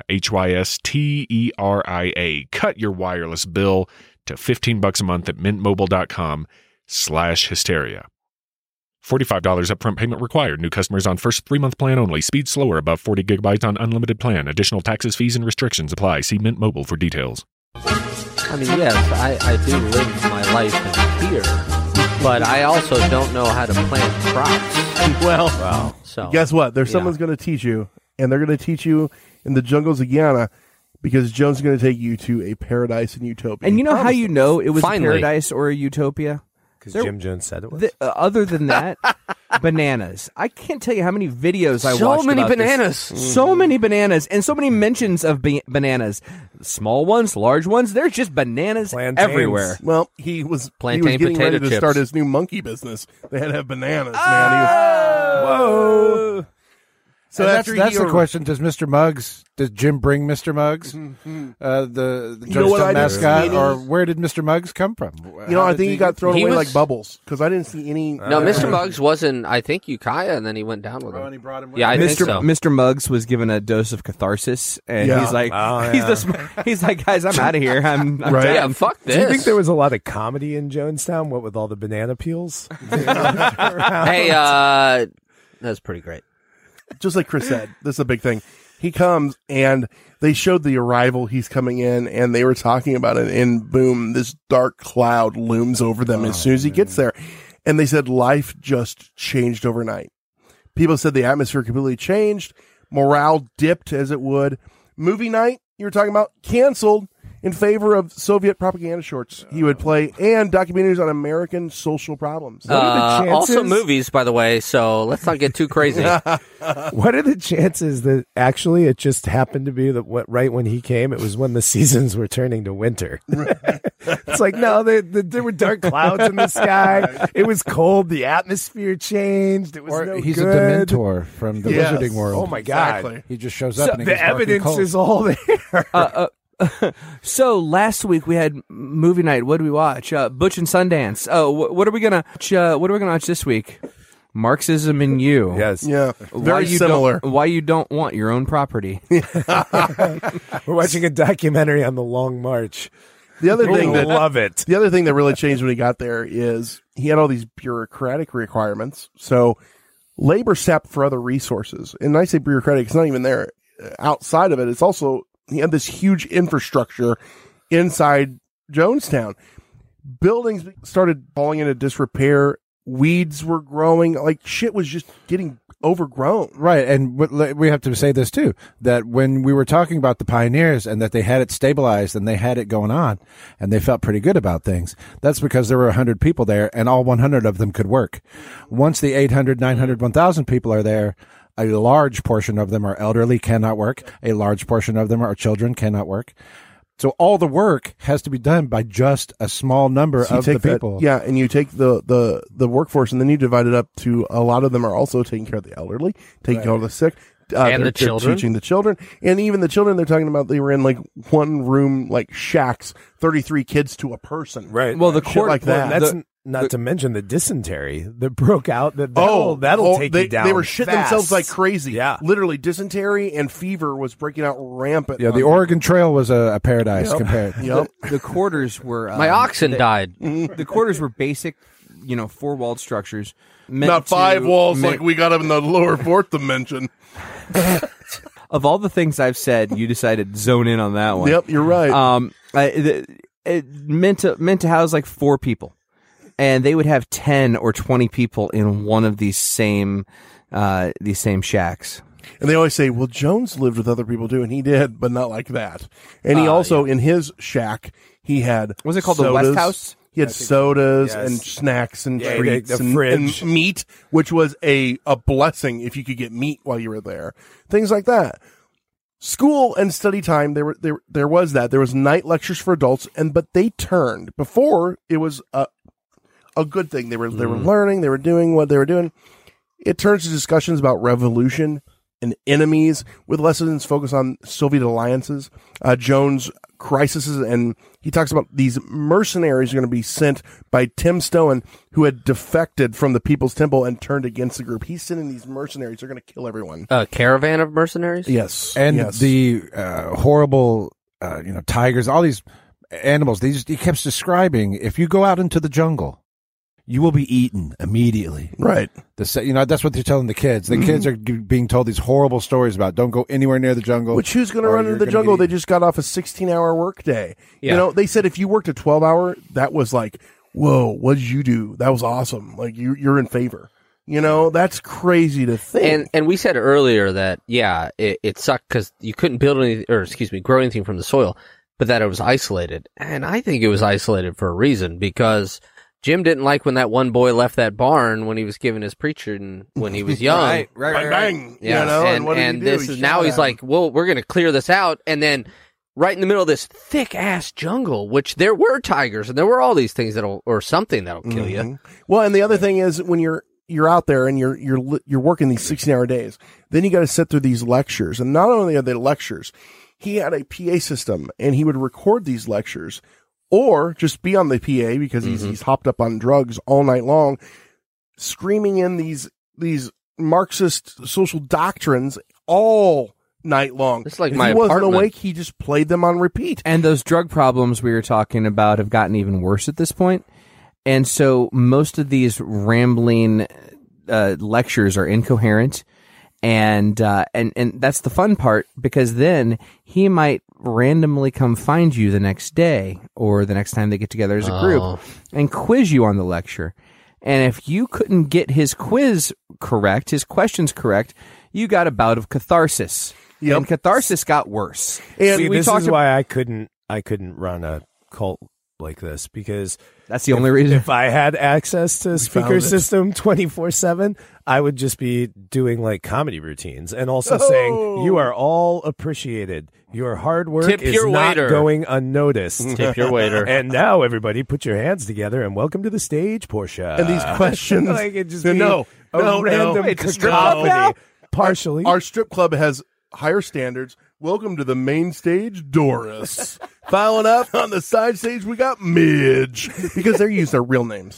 HYSTERIA. Cut your wireless bill to $15 a month at mintmobile.com/hysteria. $45 upfront payment required. New customers on first 3-month plan only. Speed slower above 40 gigabytes on unlimited plan. Additional taxes, fees, and restrictions apply. See Mint Mobile for details. I mean, yes, I do live my life in fear, but I also don't know how to plant crops. Well, so guess what? Someone's going to teach you, and they're going to teach you in the jungles of Guyana, because Jones is going to take you to a paradise and utopia. And you know how you know it was Finally. a paradise or a utopia? Because Jim Jones said it was. Other than that, bananas. I can't tell you how many videos I watched. So many about bananas. This. So many bananas, and so many mentions of bananas. Small ones, large ones. There's just bananas everywhere. Well, he was Plantain getting ready potato to start chips. his new monkey business. They had to have bananas, man. Whoa. So that's the question. Does Jim bring Mr. Muggs, the Jonestown mascot, or where did Mr. Muggs come from? I think he got thrown away like bubbles, because I didn't see any. No, Mr. Muggs was in, I think, Ukiah, and then he went down with him. And he brought him with Yeah, I him? think so. Mr. Muggs was given a dose of catharsis, and he's like, he's like, guys, I'm out of here. I'm Right. done. Yeah, fuck this. Do you think there was a lot of comedy in Jonestown? What with all the banana peels? Hey, that's pretty great. Just like Chris said, this is a big thing. He comes, and they showed the arrival. He's coming in, and they were talking about it, and boom, this dark cloud looms over them as soon as he gets there. And they said life just changed overnight. People said the atmosphere completely changed. Morale dipped as it would. Movie night, you were talking about, canceled in favor of Soviet propaganda shorts he would play, and documentaries on American social problems. Also movies, by the way, so let's not get too crazy. What are the chances that actually it just happened to be that right when he came, it was when the seasons were turning to winter? It's like, no, there were dark clouds in the sky. It was cold. The atmosphere changed. It was Or no he's good. a Dementor from the Wizarding World. Oh my God. Exactly. He just shows up and it the gets dark and evidence cold. is all there. So last week we had movie night. What did we watch? Butch and Sundance. Oh, what are we gonna watch this week? Marxism and You. Yes. Yeah. Very similar. Why you don't want your own property? We're watching a documentary on the Long March. The other thing love it. The other thing that really changed when he got there is he had all these bureaucratic requirements. So labor sapped for other resources. And I say bureaucratic, it's not even there outside of it. It's also, he had this huge infrastructure inside Jonestown. Buildings started falling into disrepair. Weeds were growing. Like, shit was just getting overgrown. Right, and we have to say this too, that when we were talking about the pioneers and that they had it stabilized and they had it going on and they felt pretty good about things, that's because there were 100 people there and all 100 of them could work. Once the 800, 900, 1,000 people are there, a large portion of them are elderly, cannot work. A large portion of them are children, cannot work. So all the work has to be done by just a small number of the people. And you take the workforce and then you divide it up to a lot of them are also taking care of the elderly, taking care of the sick. And the children. Teaching the children. And even the children, they're talking about they were in like one room, like shacks, 33 kids to a person. Right. Well, the Shit court like that. That's not to mention the dysentery that broke out. That'll take you down. They were shitting fast. themselves like crazy. Yeah. Literally, dysentery and fever was breaking out rampant. Yeah, the Oregon Trail was a paradise compared. Yep. The quarters were My oxen died. The quarters were basic, 4-walled structures. Not 5 walls like we got up in the lower fourth dimension. Of all the things I've said, you decided to zone in on that one. Yep, you're right. It meant to house like 4 people, and they would have 10 or 20 people in one of these same shacks. And they always say, well, Jones lived with other people too, and he did, but not like that. And he also, in his shack, he had Was it called sodas. the West House? He had sodas and snacks and treats a and fridge. meat, which was a blessing if you could get meat while you were there. Things like that. school and study time. There was night lectures for adults, but they turned. Before, it was a good thing. They were learning, they were doing what they were doing. It turns to discussions about revolution and enemies, with lessons focused on Soviet alliances, Jones' crises, and he talks about these mercenaries are going to be sent by Tim Stoen, who had defected from the People's Temple and turned against the group. He's sending these mercenaries. They're going to kill everyone. A caravan of mercenaries? Yes. And yes. the horrible, tigers, all these animals, he kept describing, if you go out into the jungle, you will be eaten immediately. Right. That's what they're telling the kids. The kids are being told these horrible stories about don't go anywhere near the jungle. Which who's going to run into the jungle? They just got off a 16-hour workday. Yeah. They said if you worked a 12-hour, that was like, whoa, what did you do? That was awesome. Like you're in favor. That's crazy to think. And we said earlier that, it sucked because you couldn't build grow anything from the soil, but that it was isolated. And I think it was isolated for a reason, because Jim didn't like when that one boy left that barn when he was giving his preaching when he was young. right. Bang. Yeah. And what did he do? This is now he's like, well, we're going to clear this out. And then right in the middle of this thick ass jungle, which there were tigers and there were all these things or something that'll kill you. Well, and the other thing is when you're out there and you're working these 16-hour days, then you got to sit through these lectures. And not only are they lectures, he had a PA system and he would record these lectures. Or just be on the PA because he's hopped up on drugs all night long, screaming in these Marxist social doctrines all night long. It's like if my he wasn't apartment. awake, he just played them on repeat. And those drug problems we were talking about have gotten even worse at this point. And so most of these rambling lectures are incoherent. And that's the fun part, because then he might randomly come find you the next day or the next time they get together as a group and quiz you on the lecture. And if you couldn't get his questions correct, you got a bout of catharsis. Yep. And catharsis got worse. And this is why I couldn't run a cult like this, because that's the only reason. If I had access to speaker system 24/7, I would just be doing like comedy routines and also saying, you are all appreciated. Your hard work Tip is your not waiter. going unnoticed. Tip your waiter. And now everybody put your hands together and welcome to the stage, Portia. And these questions. like it just no, random It's a strip club cacophony. now? Partially. Our strip club has higher standards. Welcome to the main stage, Doris. Filing up on the side stage, we got Midge. Because they're used their real names.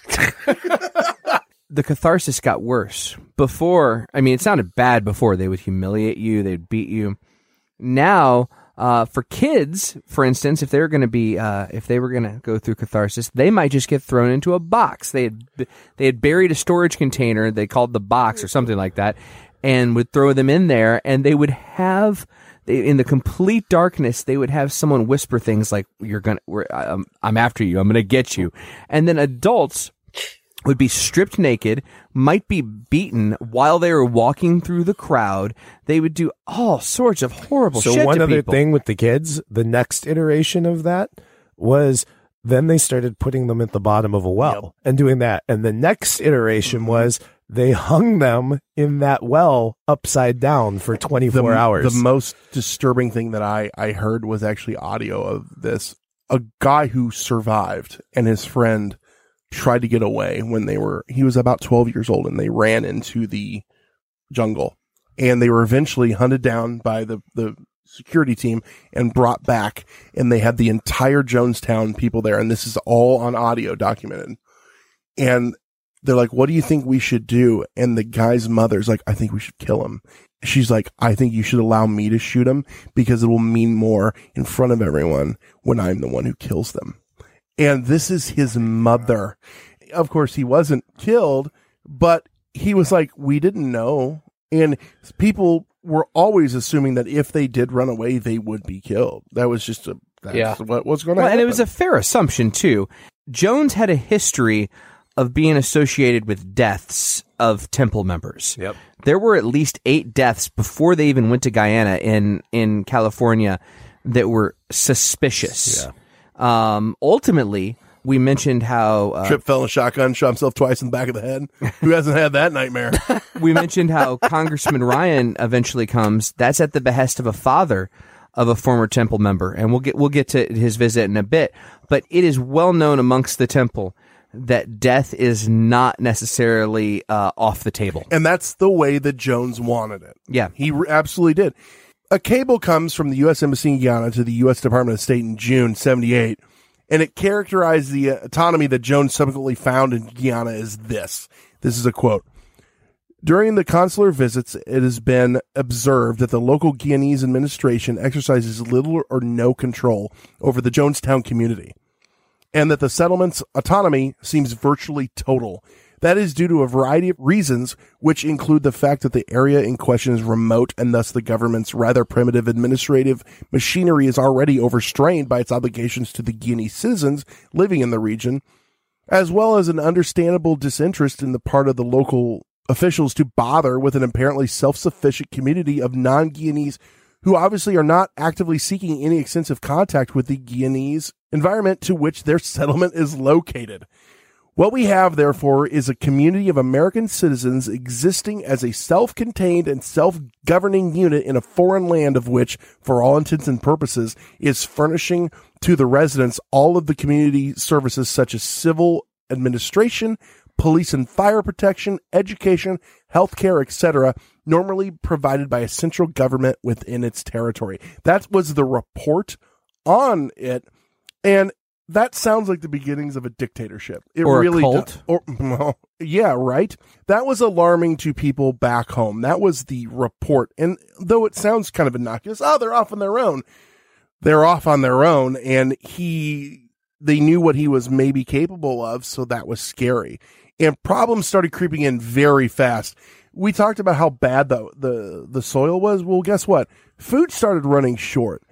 The catharsis got worse. Before, it sounded bad before. They would humiliate you. They'd beat you. Now, for kids, for instance, if they were going to go through catharsis, they might just get thrown into a box. They had buried a storage container. They called the box or something like that, and would throw them in there, and they would have, in the complete darkness, they would have someone whisper things like, I'm after you, I'm going to get you. And then adults would be stripped naked, might be beaten while they were walking through the crowd. They would do all sorts of horrible shit to people. So one other thing with the kids, the next iteration of that was then they started putting them at the bottom of a well and doing that. And the next iteration was they hung them in that well upside down for 24 hours. The most disturbing thing that I heard was actually audio of this. A guy who survived and his friend tried to get away when he was about 12 years old, and they ran into the jungle, and they were eventually hunted down by the security team and brought back, and they had the entire Jonestown people there. And this is all on audio documented. And they're like, what do you think we should do? And the guy's mother's like, I think we should kill him. She's like, I think you should allow me to shoot him because it will mean more in front of everyone when I'm the one who kills them. And this is his mother. Of course, he wasn't killed, but he was like, we didn't know. And people were always assuming that if they did run away, they would be killed. That was just what was going to happen. And it was a fair assumption, too. Jones had a history of being associated with deaths of temple members. Yep. There were at least 8 deaths before they even went to Guyana in California that were suspicious. Yeah. Ultimately, We mentioned how Trip fell in a shotgun, shot himself twice in the back of the head. Who hasn't had that nightmare? We mentioned how Congressman Ryan eventually comes. That's at the behest of a father of a former temple member, and we'll get to his visit in a bit. But it is well known amongst the temple that death is not necessarily off the table, and that's the way that Jones wanted it. Yeah, he absolutely did. A cable comes from the U.S. Embassy in Guyana to the U.S. Department of State in June '78. And it characterized the autonomy that Jones subsequently found in Guyana as this. This is a quote. During the consular visits, it has been observed that the local Guyanese administration exercises little or no control over the Jonestown community, and that the settlement's autonomy seems virtually total. That is due to a variety of reasons, which include the fact that the area in question is remote, and thus the government's rather primitive administrative machinery is already overstrained by its obligations to the Guyanese citizens living in the region, as well as an understandable disinterest in the part of the local officials to bother with an apparently self-sufficient community of non-Guyanese who obviously are not actively seeking any extensive contact with the Guyanese environment to which their settlement is located. What we have, therefore, is a community of American citizens existing as a self-contained and self-governing unit in a foreign land of which, for all intents and purposes, is furnishing to the residents all of the community services such as civil administration, police and fire protection, education, healthcare, etc., normally provided by a central government within its territory. That was the report on it, and that sounds like the beginnings of a dictatorship. It or really a cult. Well, yeah, right. That was alarming to people back home. That was the report. And though it sounds kind of innocuous, they're off on their own. They're off on their own, and they knew what he was maybe capable of, so that was scary. And problems started creeping in very fast. We talked about how bad the soil was. Well, guess what? Food started running short.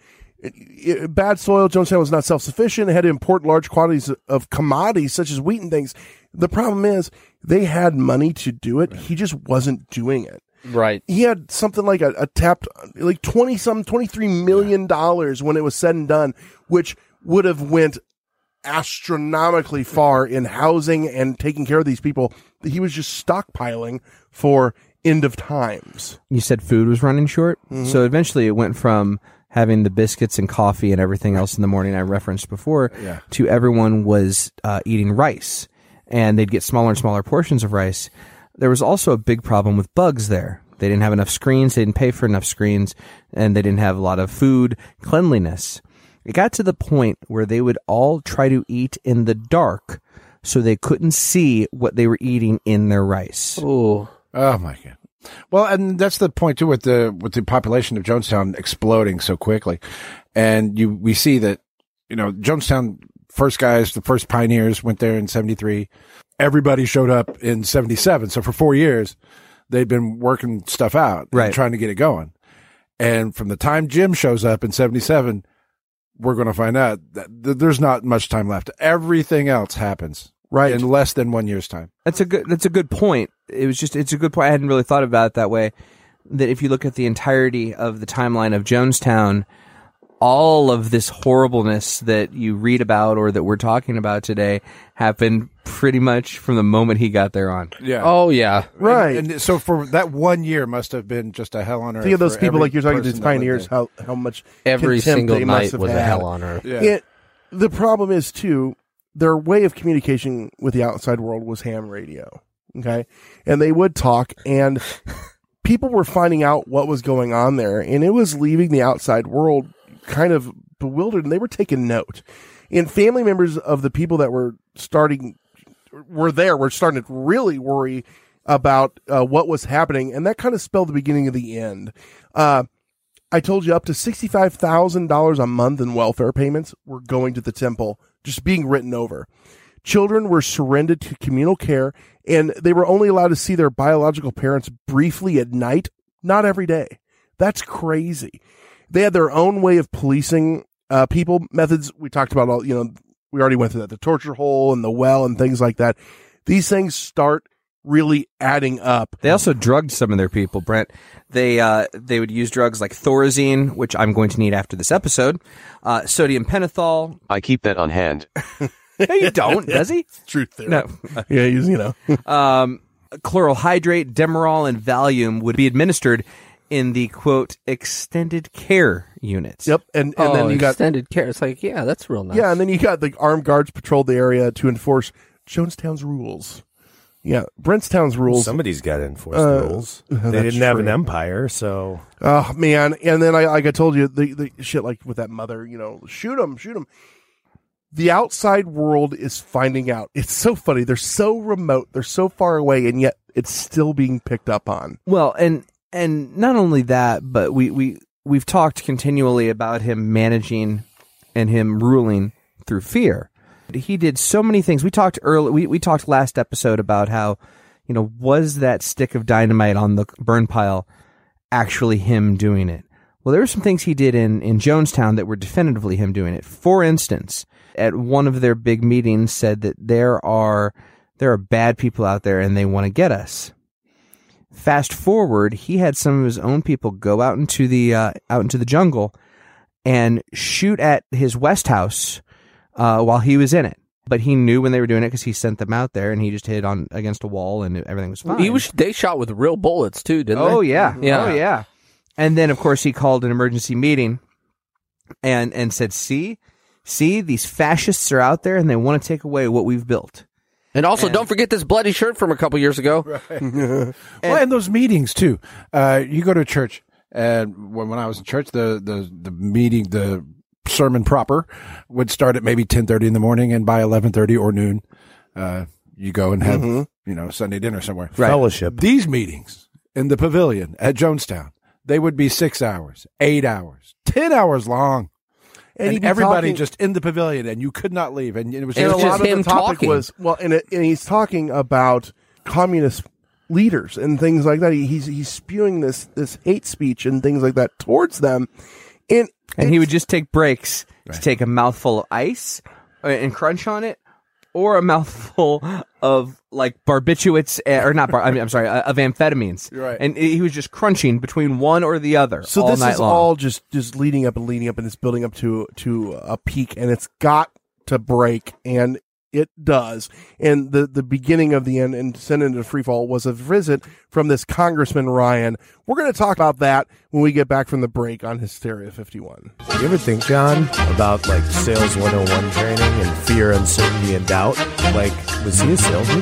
Bad soil. Jonestown was not self-sufficient. It had to import large quantities of commodities such as wheat and things. The problem is they had money to do it. He just wasn't doing it. Right. He had something like a tapped, like $23 million when it was said and done, which would have went astronomically far in housing and taking care of these people. He was just stockpiling for end of times. You said food was running short. Mm-hmm. So eventually it went from having the biscuits and coffee and everything else in the morning I referenced before to everyone was eating rice, and they'd get smaller and smaller portions of rice. There was also a big problem with bugs there. They didn't have enough screens. They didn't pay for enough screens, and they didn't have a lot of food cleanliness. It got to the point where they would all try to eat in the dark so they couldn't see what they were eating in their rice. Oh my God. Well, and that's the point too with the population of Jonestown exploding so quickly. And we see that, Jonestown, the first pioneers went there in 73. Everybody showed up in 77. So for 4 years, they'd been working stuff out, and trying to get it going. And from the time Jim shows up in 77, we're going to find out that there's not much time left. Everything else happens in less than 1 year's time. That's a good point. It's a good point. I hadn't really thought about it that way. That if you look at the entirety of the timeline of Jonestown, all of this horribleness that you read about or that we're talking about today happened pretty much from the moment he got there on. Yeah. Oh, yeah. Right. And so for that 1 year must have been just a hell on earth. Think of those people like you're talking to, these pioneers, how much every single night was had. a hell on earth. Yeah. The problem is, too, their way of communication with the outside world was ham radio. Okay. And they would talk, and people were finding out what was going on there, and it was leaving the outside world kind of bewildered, and they were taking note. And family members of the people that were starting to really worry about what was happening, and that kind of spelled the beginning of the end. I told you up to $65,000 a month in welfare payments were going to the temple, just being written over. Children were surrendered to communal care, and they were only allowed to see their biological parents briefly at night, not every day. That's crazy. They had their own way of policing people, methods. We talked about we already went through that, the torture hole and the well and things like that. These things start really adding up. They also drugged some of their people, Brent. They would use drugs like Thorazine, which I'm going to need after this episode, sodium pentothal. I keep that on hand. No, you don't, does he? Truth theory. No. Yeah, he's, Chloral hydrate, Demerol, and Valium would be administered in the, quote, extended care units. Yep. And then you got extended care. It's like, yeah, that's real nice. Yeah, and then you got the armed guards patrolled the area to enforce Jonestown's rules. Yeah, Brentstown's rules. Somebody's got to enforce the rules. They didn't have an empire, so. Oh man! And then like I told you, the shit like with that mother, shoot him. The outside world is finding out. It's so funny. They're so remote. They're so far away, and yet it's still being picked up on. Well, and not only that, but we've talked continually about him managing and him ruling through fear. He did so many things. We talked we talked last episode about how, was that stick of dynamite on the burn pile actually him doing it? Well, there were some things he did in Jonestown that were definitively him doing it. For instance, at one of their big meetings said that there are bad people out there and they want to get us. Fast forward, he had some of his own people go out into the jungle and shoot at his West House while he was in it. But he knew when they were doing it because he sent them out there, and he just hit on against a wall, and everything was fine. They shot with real bullets too, didn't they? Oh yeah. Oh yeah. And then of course he called an emergency meeting, and said, "See, these fascists are out there, and they want to take away what we've built." And also, don't forget this bloody shirt from a couple years ago. Right. And those meetings too. You go to a church, and when I was in church, the meeting, the sermon proper would start at maybe 10:30 in the morning, and by 11:30 or noon, you go and have Sunday dinner somewhere. Right. Fellowship. These meetings in the pavilion at Jonestown, they would be 6 hours, 8 hours, 10 hours long. And everybody just in the pavilion, and you could not leave. And it was just a lot of him the topic talking. And he's talking about communist leaders and things like that. He's spewing this hate speech and things like that towards them. And he would just take breaks to take a mouthful of ice and crunch on it, or a mouthful of like barbiturates, of amphetamines. Right. And he was just crunching between one or the other. So all this night is long. all just leading up, and it's building up to a peak, and it's got to break, and it does. And the beginning of the end and sent into free fall was a visit from this Congressman Ryan. We're going to talk about that when we get back from the break on Hysteria 51. You ever think, John, about like sales 101 training and fear, uncertainty, and doubt? Like, was he a salesman?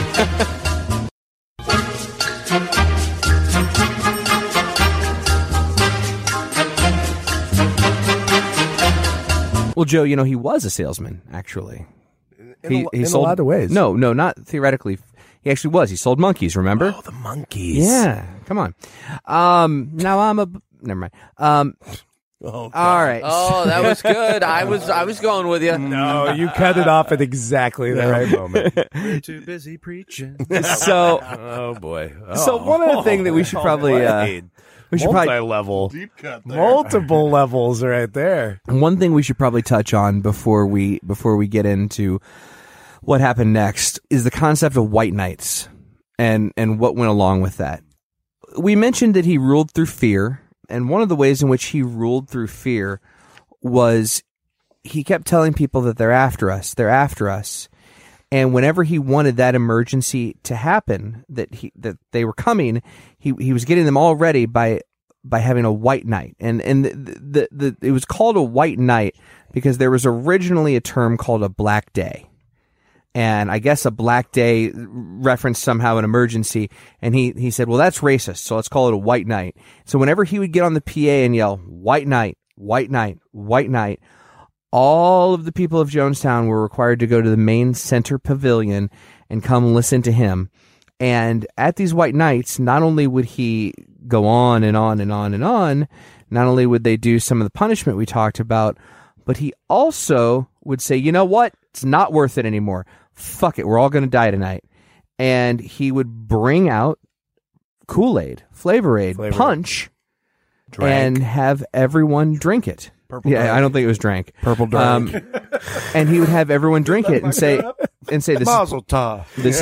Well, Joe, he was a salesman, actually. In a lot of ways. No, not theoretically. He actually was. He sold monkeys, remember? Oh, the monkeys. Yeah. Come on. Now never mind. All right. Oh, that was good. I was going with you. No, you cut it off at exactly the right moment. We're too busy preaching. So, oh boy. So one other thing that we should probably multi-level, deep cut there. Multiple levels right there. One thing we should probably touch on before we get into what happened next is the concept of white knights and what went along with that. We mentioned that he ruled through fear, and one of the ways in which he ruled through fear was he kept telling people that they're after us. And whenever he wanted that emergency to happen, that they were coming, he was getting them all ready by having a white knight. And it was called a white knight because there was originally a term called a black day. And I guess a black day referenced somehow an emergency. And he said, well, that's racist, so let's call it a white knight. So whenever he would get on the PA and yell, white knight, white knight, white knight, all of the people of Jonestown were required to go to the main center pavilion and come listen to him. And at these white knights, not only would he go on and on and on and on, not only would they do some of the punishment we talked about, but he also would say, you know what? It's not worth it anymore. Fuck it. We're all going to die tonight. And he would bring out Kool-Aid, Flavor Aid, Punch, and have everyone drink it. Purple yeah, drink. I don't think it was drank. Purple drink. And he would have everyone drink it and say this. Mazel tov. This.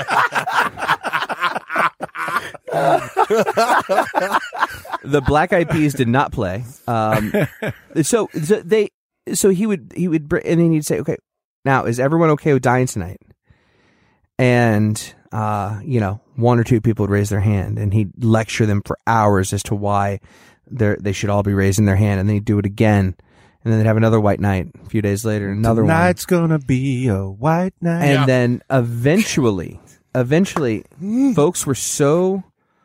The Black Eyed Peas did not play. So he would and then he'd say, okay, Now, is everyone okay with dying tonight? And, one or two people would raise their hand, and he'd lecture them for hours as to why they should all be raising their hand, and then he'd do it again. And then they'd have another white night a few days later, another one. Tonight's gonna be a white night. And then eventually, folks were so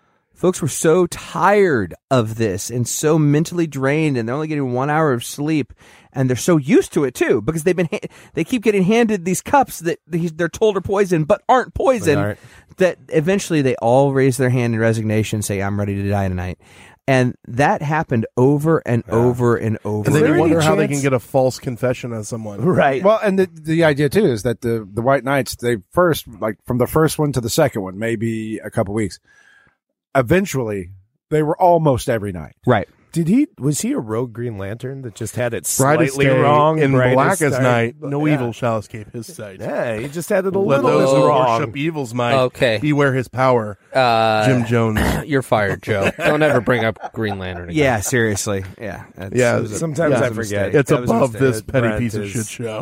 tired of this and so mentally drained, and they're only getting 1 hour of sleep, and they're so used to it too, because they keep getting handed these cups that they're told are poison but aren't poison. That eventually they all raise their hand in resignation and say, "I'm ready to die tonight." And that happened over and over and over. And then you wonder how they can get a false confession on someone. Right. Well, and the idea too is that the White Knights, they first, like from the first one to the second one, maybe a couple weeks, eventually they were almost every night. Right. Was he a rogue Green Lantern that just had it Brightest slightly day wrong? in brightest blackest day? night, no Yeah. evil shall escape his sight. Yeah, he just had it a Let little those bit who wrong. worship evil's might Okay. beware his power. Jim Jones. You're fired, Joe. Don't ever bring up Green Lantern again. Yeah, seriously. Yeah. Sometimes I forget. It's That was above a this mistake. petty Brent piece of is- shit show.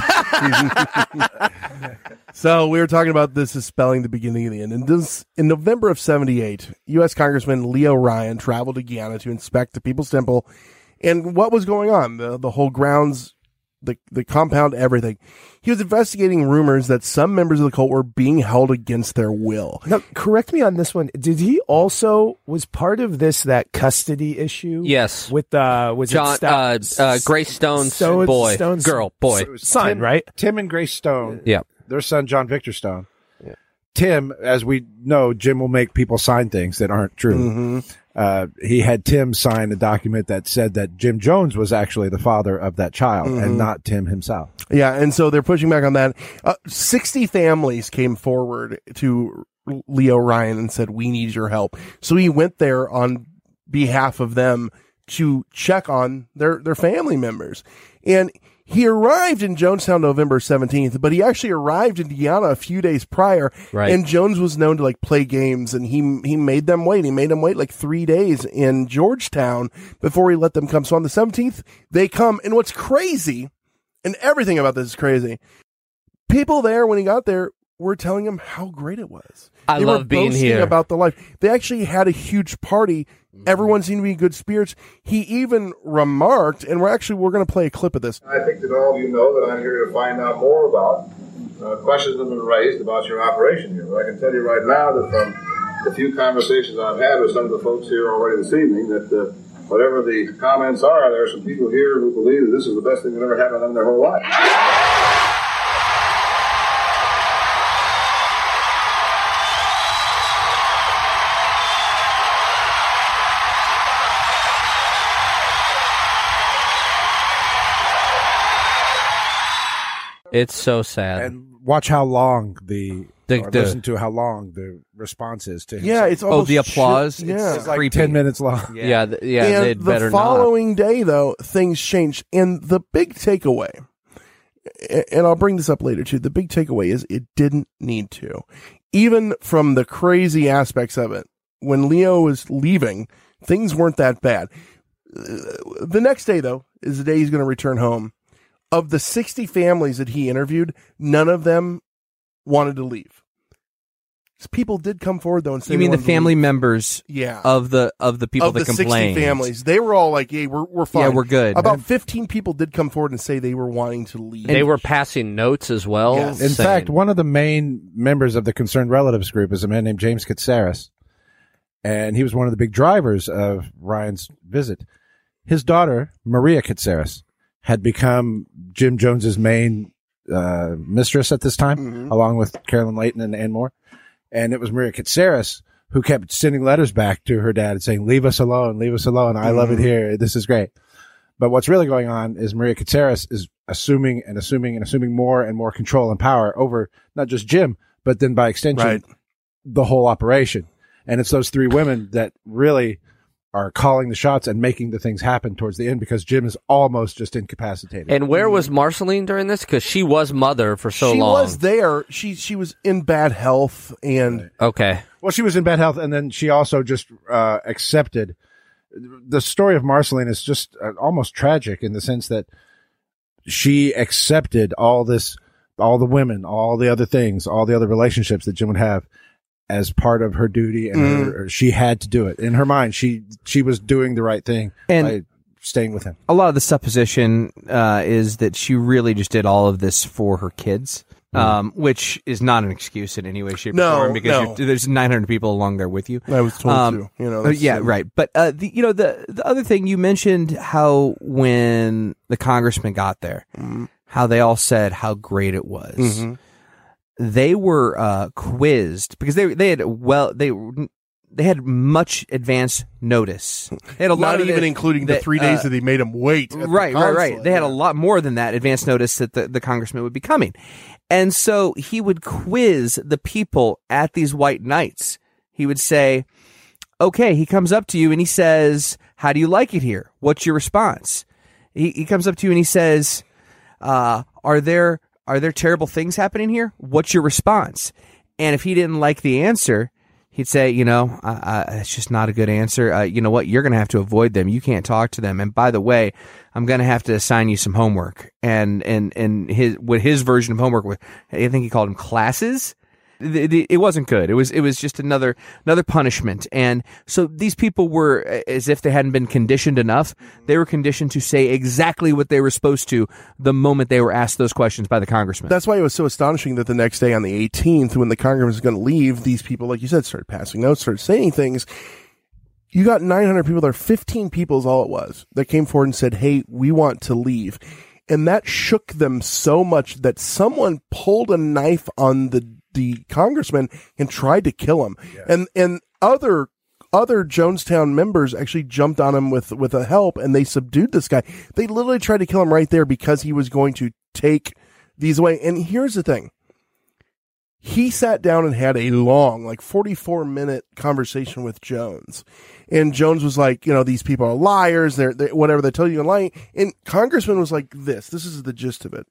So we were talking about this as spelling the beginning of the end. And in November of 78, U.S. Congressman Leo Ryan traveled to Guyana to inspect the People's Temple and what was going on, the whole grounds, the compound, everything. He was investigating rumors that some members of the cult were being held against their will. Now, correct me on this one. Did he also was part of that custody issue? Yes. With was John, it Grace Stone's boy, girl, boy. son, right? Tim and Grace Stone. Yeah. Their son, John Victor Stone. Yeah. Tim, as we know, Jim will make people sign things that aren't true. He had Tim sign a document that said that Jim Jones was actually the father of that child and not Tim himself. Yeah, and so they're pushing back on that. 60 families came forward to Leo Ryan and said, "We need your help." So he went there on behalf of them to check on their family members. And he arrived in Jonestown November 17th, but he actually arrived in Guyana a few days prior. Right. And Jones was known to play games, and he made them wait. He made them wait 3 days in Georgetown before he let them come. So on the 17th, they come. And what's crazy, and everything about this is crazy, people there, when he got there, were telling him how great it was. I They love were being boasting here. about the life. They actually had a huge party. Everyone seemed to be in good spirits. He even remarked, and we're going to play a clip of this. I think that all of you know that I'm here to find out more about questions that have been raised about your operation here. But I can tell you right now that from the few conversations I've had with some of the folks here already this evening, that whatever the comments are, there are some people here who believe that this is the best thing that ever happened to them in their whole life. It's so sad. And watch how long listen the to how long the response is to him. Yeah, it's almost the applause? Yeah. It's like 10 minutes long. Yeah, And they'd better the following day, though, things changed. And the big takeaway, and I'll bring this up later too, the big takeaway is it didn't need to. Even from the crazy aspects of it, when Leo was leaving, things weren't that bad. The next day, though, is the day he's going to return home. Of the 60 families that he interviewed, none of them wanted to leave. People did come forward, though, and say You mean they the wanted to family leave. members Yeah. of the people of that the 60 complained? families, they were all like, "Hey, we're fine. Yeah, we're good." About 15 people did come forward and say they were wanting to leave. They were passing notes as well. Yes. In saying- fact, one of the main members of the Concerned Relatives group is a man named James Katsaris, and he was one of the big drivers of Ryan's visit. His daughter, Maria Katsaris, had become Jim Jones's main mistress at this time, along with Carolyn Layton and Ann Moore. And it was Maria Katsaris who kept sending letters back to her dad and saying, "Leave us alone, leave us alone. I love it here. This is great." But what's really going on is Maria Katsaris is assuming more and more control and power over not just Jim, but then by extension, the whole operation. And it's those three women that really are calling the shots and making the things happen towards the end, because Jim is almost just incapacitated. And where was Marceline during this? Because she was mother for so she long. was there. She was in bad health, and Okay. Well, she was in bad health, and then she also just accepted. The story of Marceline is just almost tragic in the sense that she accepted all the women, all the other things, all the other relationships that Jim would have as part of her duty, and she had to do it. In her mind, she was doing the right thing by staying with him. A lot of the supposition is that she really just did all of this for her kids, which is not an excuse in any way, shape, or form, because there's 900 people along there with you. I was told to. Right. But the other thing you mentioned, how when the congressman got there, how they all said how great it was. Mm-hmm. They were quizzed because they had much advance notice. They had a lot, not even including the 3 days that they made him wait. Right. They had a lot more than that advance notice that the congressman would be coming, and so he would quiz the people at these white nights. He would say, "Okay," he comes up to you and he says, "How do you like it here? What's your response?" He comes up to you and he says, "Are there terrible things happening here? What's your response?" And if he didn't like the answer, he'd say, it's just not a good answer. You know what? You're going to have to avoid them. You can't talk to them. And by the way, I'm going to have to assign you some homework. And his version of homework was, I think he called them classes. It wasn't good. It was just another punishment. And so these people were, as if they hadn't been conditioned enough, they were conditioned to say exactly what they were supposed to the moment they were asked those questions by the congressman. That's why it was so astonishing that the next day on the 18th, when the congressman was going to leave, these people, like you said, started passing notes, started saying things. You got 900 people there, 15 people is all it was, that came forward and said, "Hey, we want to leave." And that shook them so much that someone pulled a knife on the congressman and tried to kill him. Yeah. And other Jonestown members actually jumped on him with a help, and they subdued this guy. They literally tried to kill him right there because he was going to take these away. And here's the thing. He sat down and had a long, 44-minute conversation with Jones. And Jones was like, these people are liars. They're whatever they tell you, you're lying. And Congressman was like this is the gist of it.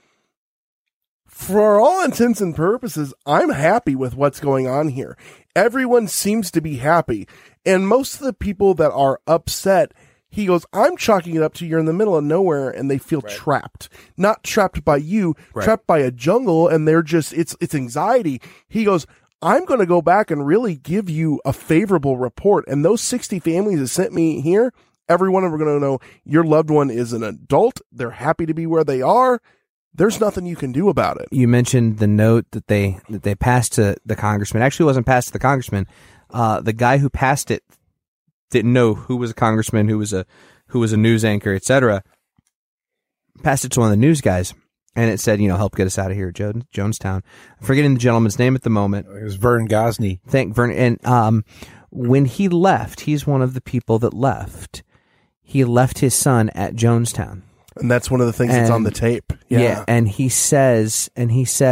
For all intents and purposes, I'm happy with what's going on here. Everyone seems to be happy. And most of the people that are upset, he goes, I'm chalking it up to you're in the middle of nowhere and they feel trapped. Not trapped by you, trapped by a jungle, and they're just, it's anxiety. He goes, I'm going to go back and really give you a favorable report. And those 60 families that sent me here, every one of them are going to know your loved one is an adult. They're happy to be where they are. There's nothing you can do about it. You mentioned the note that they passed to the congressman. Actually, it wasn't passed to the congressman. The guy who passed it didn't know who was a congressman, who was a news anchor, etc. Passed it to one of the news guys, and it said, help get us out of here, Jonestown. I'm forgetting the gentleman's name at the moment. It was Vern Gosney. Thank Vern. And when he left, he's one of the people that left. He left his son at Jonestown. And that's one of the things that's on the tape. Yeah. And he says, I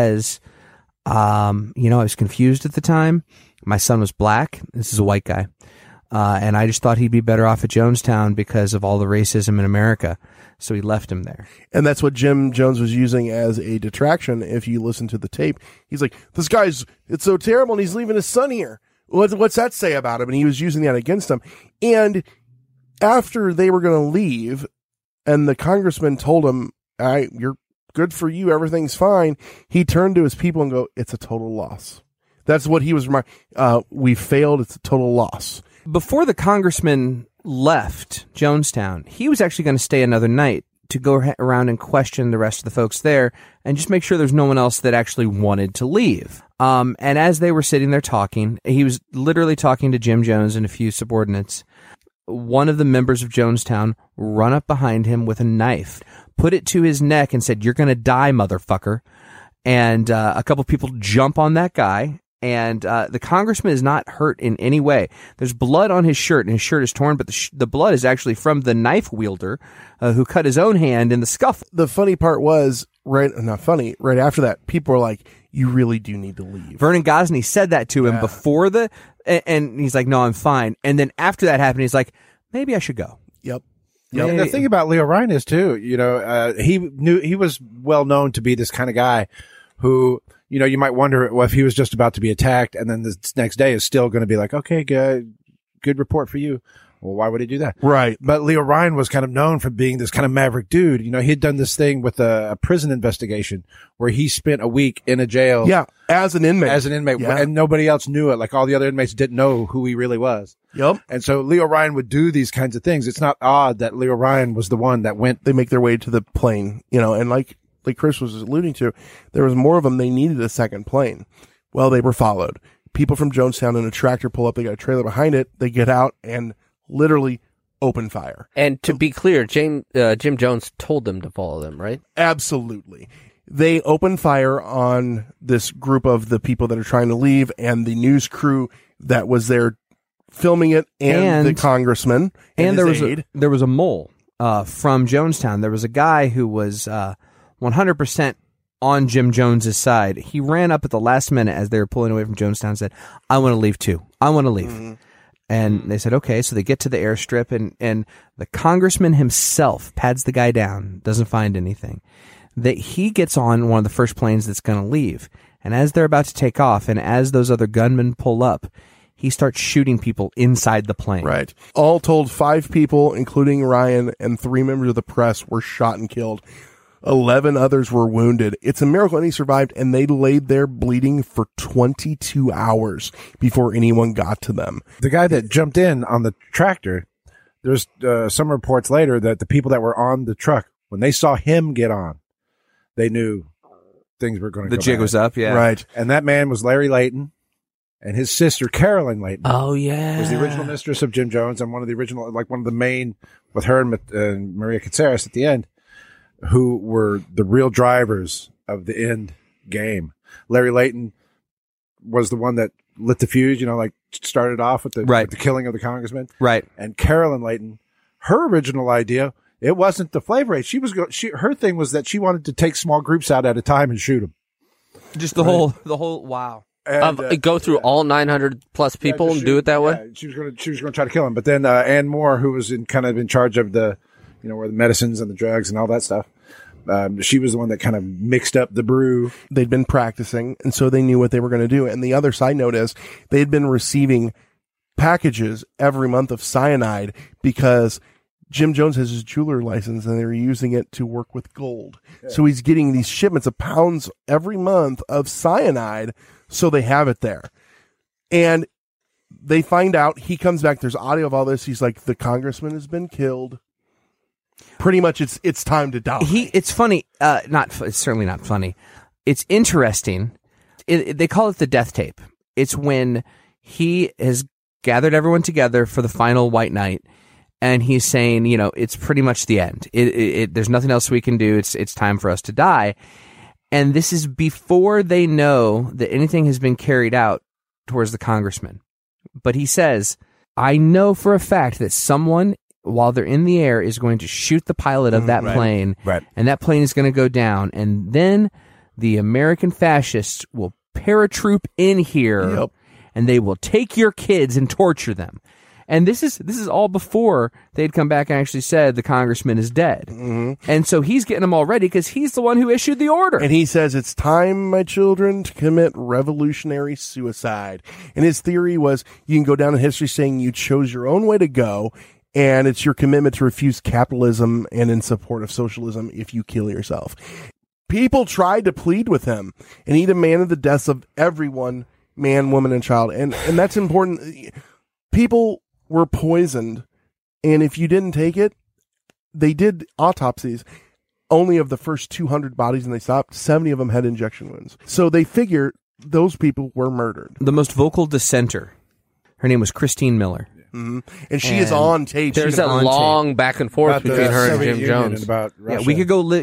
was confused at the time. My son was black. This is a white guy. And I just thought he'd be better off at Jonestown because of all the racism in America. So he left him there. And that's what Jim Jones was using as a detraction. If you listen to the tape, he's like, this guy's, it's so terrible and he's leaving his son here. What's that say about him? And he was using that against him. And after they were going to leave, and the congressman told him, all right, you're good for you. Everything's fine. He turned to his people and go, it's a total loss. That's what he was. We failed. It's a total loss. Before the congressman left Jonestown, he was actually going to stay another night to go around and question the rest of the folks there and just make sure there's no one else that actually wanted to leave. And as they were sitting there talking, he was literally talking to Jim Jones and a few subordinates. One of the members of Jonestown run up behind him with a knife, put it to his neck and said, "You're going to die, motherfucker." And a couple people jump on that guy, and the congressman is not hurt in any way. There's blood on his shirt, and his shirt is torn, but the blood is actually from the knife wielder who cut his own hand in the scuffle. The funny part was, right after that, people were like, you really do need to leave. Vernon Gosney said that to him before and he's like, no, I'm fine. And then after that happened, he's like, maybe I should go. Yep. And the thing about Leo Ryan is too, he was well known to be this kind of guy who, you might wonder if he was just about to be attacked and then the next day is still going to be like, okay, good report for you. Well, why would he do that? Right. But Leo Ryan was kind of known for being this kind of maverick dude. You know, he had done this thing with a prison investigation where he spent a week in a jail. Yeah, as an inmate. Yeah. And nobody else knew it. Like all the other inmates didn't know who he really was. Yep. And so Leo Ryan would do these kinds of things. It's not odd that Leo Ryan was the one that went. They make their way to the plane, you know, and like Chris was alluding to, there was more of them. They needed a second plane. Well, they were followed. People from Jonestown in a tractor pull up. They got a trailer behind it. They get out and literally open fire. And to be clear, Jim Jones told them to follow them, right? Absolutely. They open fire on this group of the people that are trying to leave and the news crew that was there filming it and the congressman and there his was aide. there was a mole from Jonestown. There was a guy who was 100% on Jim Jones's side. He ran up at the last minute as they were pulling away from Jonestown and said, I want to leave too. I want to leave. Mm-hmm. And they said, okay. So they get to the airstrip and the congressman himself pads the guy down, doesn't find anything. That he gets on one of the first planes that's going to leave. And as they're about to take off and as those other gunmen pull up, he starts shooting people inside the plane. Right. All told, 5 people, including Ryan and 3 members of the press, were shot and killed. 11 others were wounded. It's a miracle and he survived, and they laid there bleeding for 22 hours before anyone got to them. The guy that jumped in on the tractor, there's some reports later that the people that were on the truck, when they saw him get on, they knew things were going to go The jig bad. was up, yeah. Right. And that man was Larry Layton, and his sister, Carolyn Layton. Oh, yeah. Was the original mistress of Jim Jones and one of the main, with her and Maria Katsaris at the end, who were the real drivers of the end game. Larry Layton was the one that lit the fuse, started off with the killing of the congressman. Right. And Carolyn Layton, her original idea, it wasn't the flavor aid. Her thing was that she wanted to take small groups out at a time and shoot them. Just the whole, wow. And, go through all 900 plus people and do it that way? Yeah, she was going to try to kill him. But then Ann Moore, who was in charge of the, where the medicines and the drugs and all that stuff, she was the one that kind of mixed up the brew. They'd been practicing, and so they knew what they were going to do. And the other side note is they had been receiving packages every month of cyanide because Jim Jones has his jeweler license, and they were using it to work with gold. Yeah. So he's getting these shipments of pounds every month of cyanide, so they have it there. And they find out, he comes back, there's audio of all this. He's like, the congressman has been killed. Pretty much it's time to die. It's funny. It's certainly not funny. It's interesting. They call it the death tape. It's when he has gathered everyone together for the final white night, and he's saying, it's pretty much the end. There's nothing else we can do. It's time for us to die. And this is before they know that anything has been carried out towards the congressman. But he says, I know for a fact that someone, while they're in the air, is going to shoot the pilot of that plane. Right. And that plane is going to go down. And then the American fascists will paratroop in here. Yep. And they will take your kids and torture them. And this is all before they'd come back and actually said the congressman is dead. Mm-hmm. And so he's getting them all ready because he's the one who issued the order. And he says, it's time, my children, to commit revolutionary suicide. And his theory was, you can go down in history saying you chose your own way to go, and it's your commitment to refuse capitalism and in support of socialism if you kill yourself. People tried to plead with him, and he demanded the deaths of everyone, man, woman, and child. And that's important. People were poisoned, and if you didn't take it, they did autopsies only of the first 200 bodies, and they stopped. 70 of them had injection wounds. So they figured those people were murdered. The most vocal dissenter, her name was Christine Miller. Mm-hmm. And she is on tape. There's a long back and forth between her and Jim Jones. About Russia. Yeah, we could go.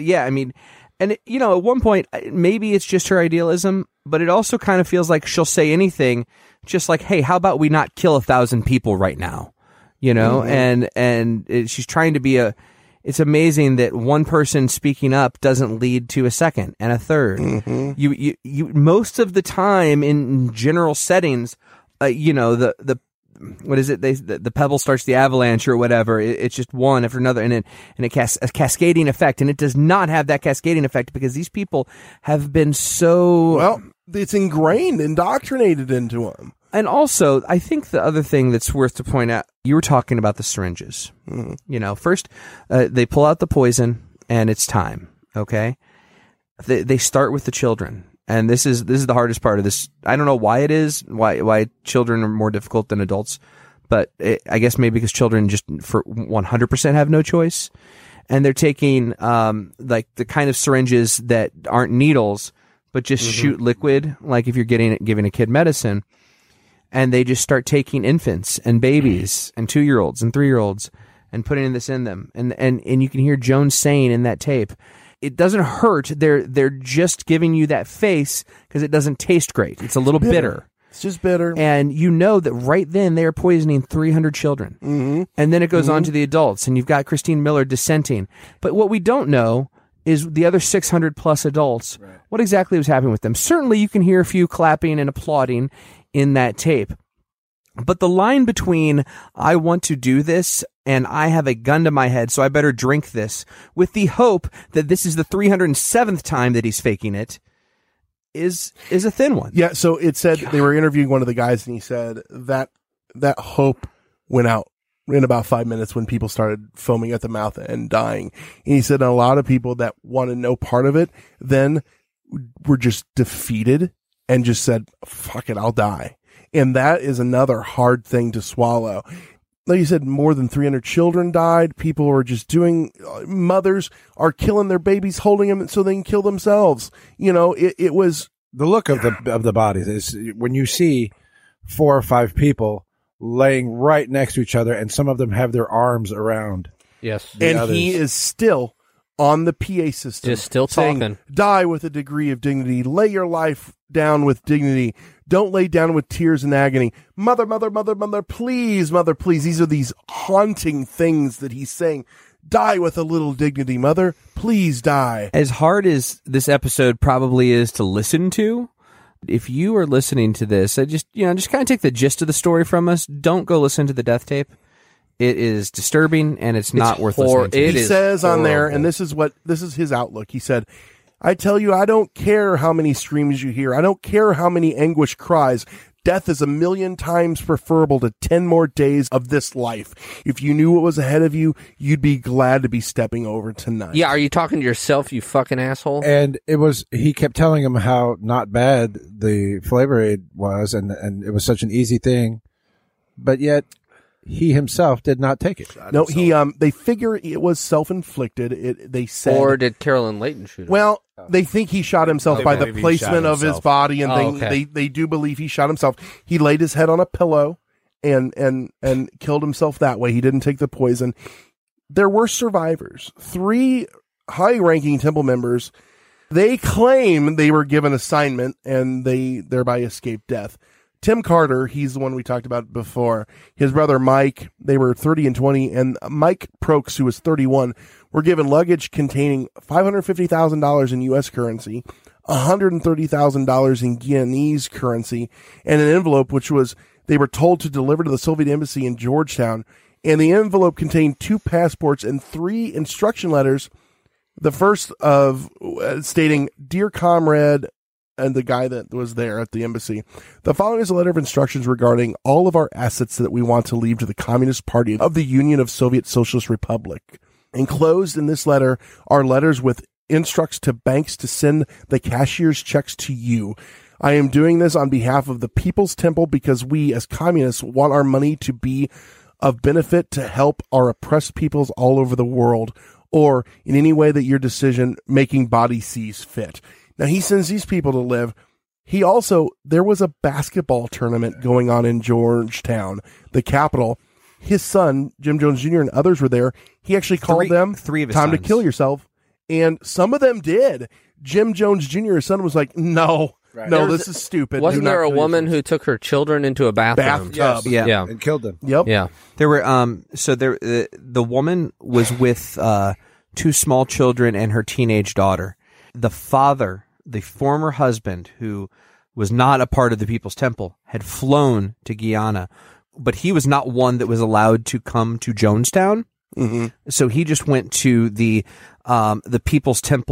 And at one point, maybe it's just her idealism, but it also kind of feels like she'll say anything, just like, "Hey, how about we not kill 1,000 people right now?" Mm-hmm. And she's trying to be It's amazing that one person speaking up doesn't lead to a second and a third. Mm-hmm. You most of the time in general settings, the what is it? The pebble starts the avalanche or whatever. It's just one after another, and a cascading effect. And it does not have that cascading effect because these people have been so it's ingrained, indoctrinated into them. And also, I think the other thing that's worth to point out, you were talking about the syringes. First, they pull out the poison, and it's time. Okay, they start with the children, and this is the hardest part of this. I don't know why it is, why children are more difficult than adults, but I guess maybe because children just for 100% have no choice, and they're taking like the kind of syringes that aren't needles, but just shoot liquid, like if you're giving a kid medicine. And they just start taking infants and babies and 2-year-olds and 3-year-olds and putting this in them. And you can hear Jones saying in that tape, it doesn't hurt. They're just giving you that face because it doesn't taste great. It's a little bitter. It's just bitter. And you know that right then they are poisoning 300 children. And then it goes on to the adults, and you've got Christine Miller dissenting. But what we don't know is the other 600 plus adults, what exactly was happening with them. Certainly you can hear a few clapping and applauding in that tape. But the line between I want to do this and I have a gun to my head, so I better drink this, with the hope that this is the 307th time that he's faking it, is a thin one. Yeah, so it said they were interviewing one of the guys, and he said that hope went out in about 5 minutes when people started foaming at the mouth and dying. And he said a lot of people that wanted no part of it then were just defeated and just said, fuck it, I'll die. And that is another hard thing to swallow. Like you said, more than 300 children died. People were just mothers are killing their babies, holding them so they can kill themselves. It was the look of the bodies is when you see 4 or 5 people laying right next to each other, and some of them have their arms around. Yes. And others. He is still on the PA system. Just still saying, talking. Die with a degree of dignity. Lay your life down with dignity. Don't lay down with tears and agony. Mother, please, mother, please. These are these haunting things that he's saying. Die with a little dignity, mother. Please die. As hard as this episode probably is to listen to, if you are listening to this, just kind of take the gist of the story from us. Don't go listen to the death tape. It is disturbing, and it's not worth listening to. He says on there, and this is his outlook. He said, I tell you, I don't care how many screams you hear. I don't care how many anguish cries. Death is 1,000,000 times preferable to 10 more days of this life. If you knew what was ahead of you, you'd be glad to be stepping over tonight. Yeah, are you talking to yourself, you fucking asshole? And he kept telling him how not bad the Flavor Aid was, and it was such an easy thing, but yet he himself did not take it. No, they figure it was self-inflicted. They said, or did Carolyn Layton shoot him? Well, they think he shot himself by the placement of his body and things. Okay. They do believe he shot himself. He laid his head on a pillow and killed himself that way. He didn't take the poison. There were survivors. 3 high-ranking Temple members. They claim they were given assignment and they thereby escaped death. Tim Carter, he's the one we talked about before. His brother Mike, they were 30 and 20, and Mike Prokes, who was 31, were given luggage containing $550,000 in U.S. currency, $130,000 in Guineas currency, and an envelope which they were told to deliver to the Soviet embassy in Georgetown. And the envelope contained 2 passports and 3 instruction letters. The first of stating, "Dear comrade," and the guy that was there at the embassy, "The following is a letter of instructions regarding all of our assets that we want to leave to the Communist Party of the Union of Soviet Socialist Republic. Enclosed in this letter are letters with instructs to banks to send the cashier's checks to you. I am doing this on behalf of the People's Temple because we, as communists, want our money to be of benefit to help our oppressed peoples all over the world, or in any way that your decision-making body sees fit." Now, he sends these people to live. There was a basketball tournament going on in Georgetown, the capital. His son, Jim Jones Jr., and others were there. He actually called them, 3 of his time sons. to kill yourself. And some of them did. Jim Jones Jr., his son, was like, no, this is stupid. Wasn't there a woman who took her children into a bathroom? Bathtub. Yeah. Yeah. And killed them. Yep. Yeah. There were the woman was with 2 small children and her teenage daughter. The father, the former husband, who was not a part of the People's Temple, had flown to Guyana, but he was not one that was allowed to come to Jonestown. Mm-hmm. So he just went to the People's Temple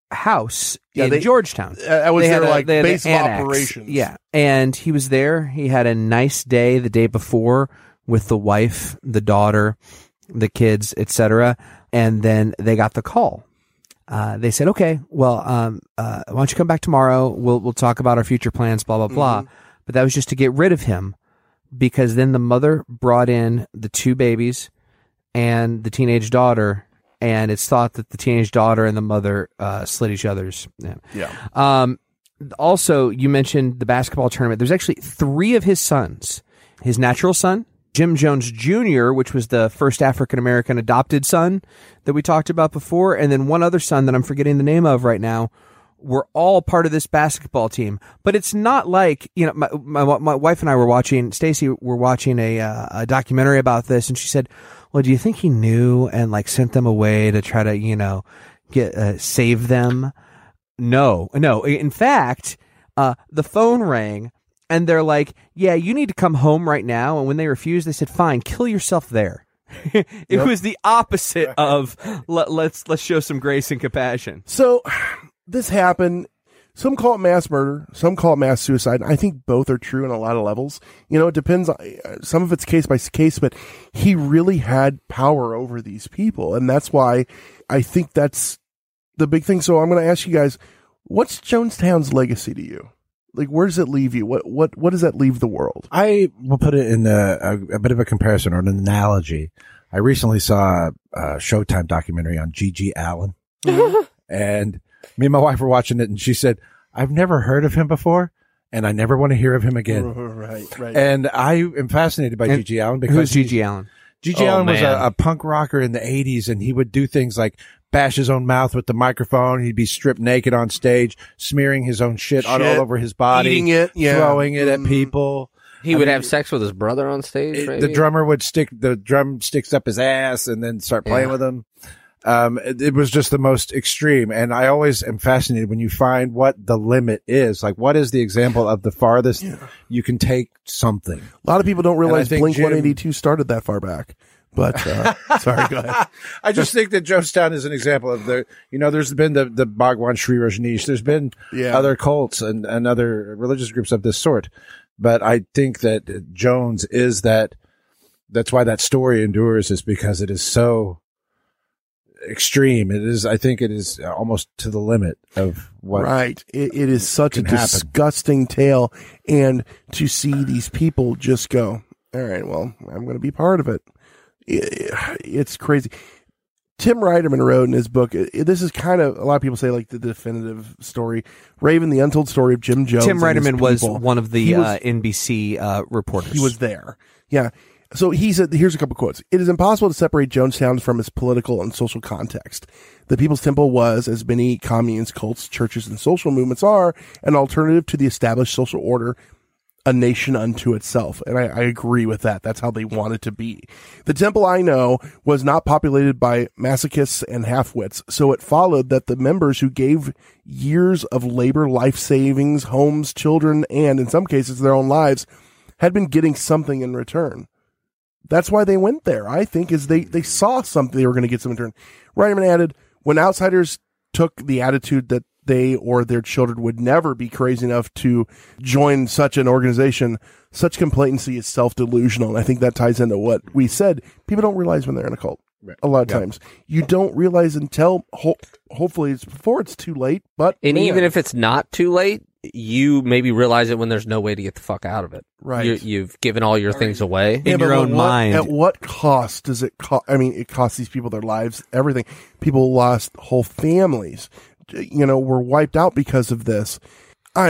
house Yeah, in Georgetown. That was They had their, they had base of an annex. operations. Yeah, and he was there. He had a nice day the day before with the wife, the daughter, the kids, etc. And then they got the call. They said, "Okay, well, why don't you come back tomorrow? We'll talk about our future plans." Blah blah blah. But that was just to get rid of him, because then the mother brought in the 2 babies and the teenage daughter. And it's thought that the teenage daughter and the mother slit each other's. Yeah. Also, you mentioned the basketball tournament. There's actually 3 of his sons. His natural son, Jim Jones Jr., which was the first African-American adopted son that we talked about before, and then one other son that I'm forgetting the name of right now, were all part of this basketball team. But it's not like, my wife and I were watching, Stacy were watching a documentary about this, and she said, well, do you think he knew and sent them away to try to, get save them? No. In fact, the phone rang and they're like, yeah, you need to come home right now. And when they refused, they said, fine, kill yourself there. It was the opposite of let's show some grace and compassion. So this happened. Some call it mass murder. Some call it mass suicide. I think both are true on a lot of levels. It depends. Some of it's case by case, but he really had power over these people. And that's why I think that's the big thing. So I'm going to ask you guys, what's Jonestown's legacy to you? Where does it leave you? What does that leave the world? I will put it in a bit of a comparison or an analogy. I recently saw a Showtime documentary on G.G. Allen. And me and my wife were watching it, and she said, I've never heard of him before, and I never want to hear of him again. Right. And I am fascinated by G.G. Allen because who's G.G. Allen? G.G. Allen was a punk rocker in the 80s, and he would do things like bash his own mouth with the microphone. He'd be stripped naked on stage, smearing his own shit all over his body, eating it, throwing it at people. He would have sex with his brother on stage. The drummer would stick the drumsticks up his ass and then start playing with them. It was just the most extreme. And I always am fascinated when you find what the limit is. What is the example of the farthest you can take something? A lot of people don't realize Blink-182 started that far back. But, sorry, go ahead. I just think that Jonestown is an example of there's been the Bhagwan Sri Rajneesh. There's been other cults and other religious groups of this sort. But I think that Jones is that's why that story endures, is because it is so extreme. I think it is almost to the limit of what. Right. It is such a disgusting tale. And to see these people just go, all right, well, I'm going to be part of it. It's crazy. Tim Reiterman wrote in his book, this is kind of, a lot of people say the definitive story, Raven, the untold story of Jim Jones. Tim Reiterman was one of the NBC reporters. He was there. Yeah. So he said, here's a couple quotes. It is impossible to separate Jonestown from its political and social context. The People's Temple was, as many communes, cults, churches, and social movements are, an alternative to the established social order, a nation unto itself. And I agree with that. That's how they wanted to be. The temple, I know, was not populated by masochists and half-wits, so it followed that the members who gave years of labor, life savings, homes, children, and in some cases their own lives, had been getting something in return. That's why they went there, I think, is they saw something they were going to get some in return. Reiterman added, when outsiders took the attitude that they or their children would never be crazy enough to join such an organization, such complacency is self-delusional. And I think that ties into what we said. People don't realize when they're in a cult. Right. A lot of times. You don't realize until, hopefully it's before it's too late. But even if it's not too late, you maybe realize it when there's no way to get the fuck out of it. Right. You've given all your things away in your own mind. At what cost does it cost? I mean, it costs these people their lives, everything. People lost whole families. Were wiped out because of this. I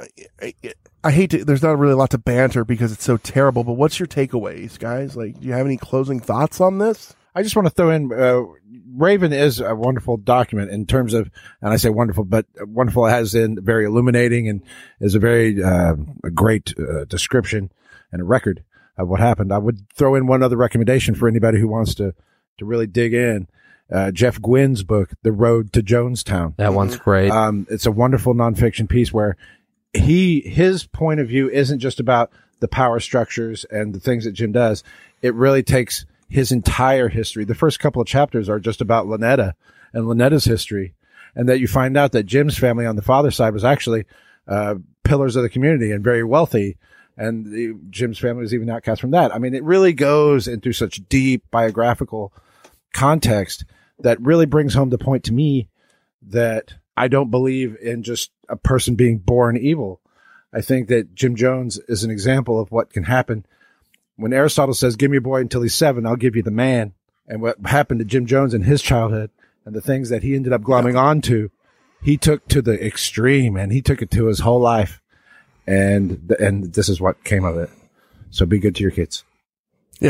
hate to, there's not really a lot to banter because it's so terrible, but what's your takeaways, guys? Do you have any closing thoughts on this? I just want to throw in, Raven is a wonderful document in terms of, and I say wonderful, but wonderful as in very illuminating and is a very, a great description and a record of what happened. I would throw in one other recommendation for anybody who wants to really dig in. Jeff Gwynn's book, The Road to Jonestown. That one's great. It's a wonderful nonfiction piece where his point of view isn't just about the power structures and the things that Jim does. It really takes his entire history. The first couple of chapters are just about Lynetta and Lynetta's history. and that you find out that Jim's family on the father's side was actually pillars of the community and very wealthy, and Jim's family was even outcast from that. I mean, it really goes into such deep biographical context that really brings home the point to me that I don't believe in just a person being born evil. I think that Jim Jones is an example of what can happen. When Aristotle says, give me a boy until he's 7, I'll give you the man. And what happened to Jim Jones in his childhood and the things that he ended up glomming onto, he took to the extreme, and he took it to his whole life. And this is what came of it. So be good to your kids. Yeah.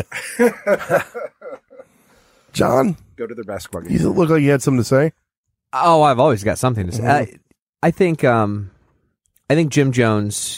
John? Go to their basketball game. You look like you had something to say. Oh, I've always got something to say. Mm-hmm. I think Jim Jones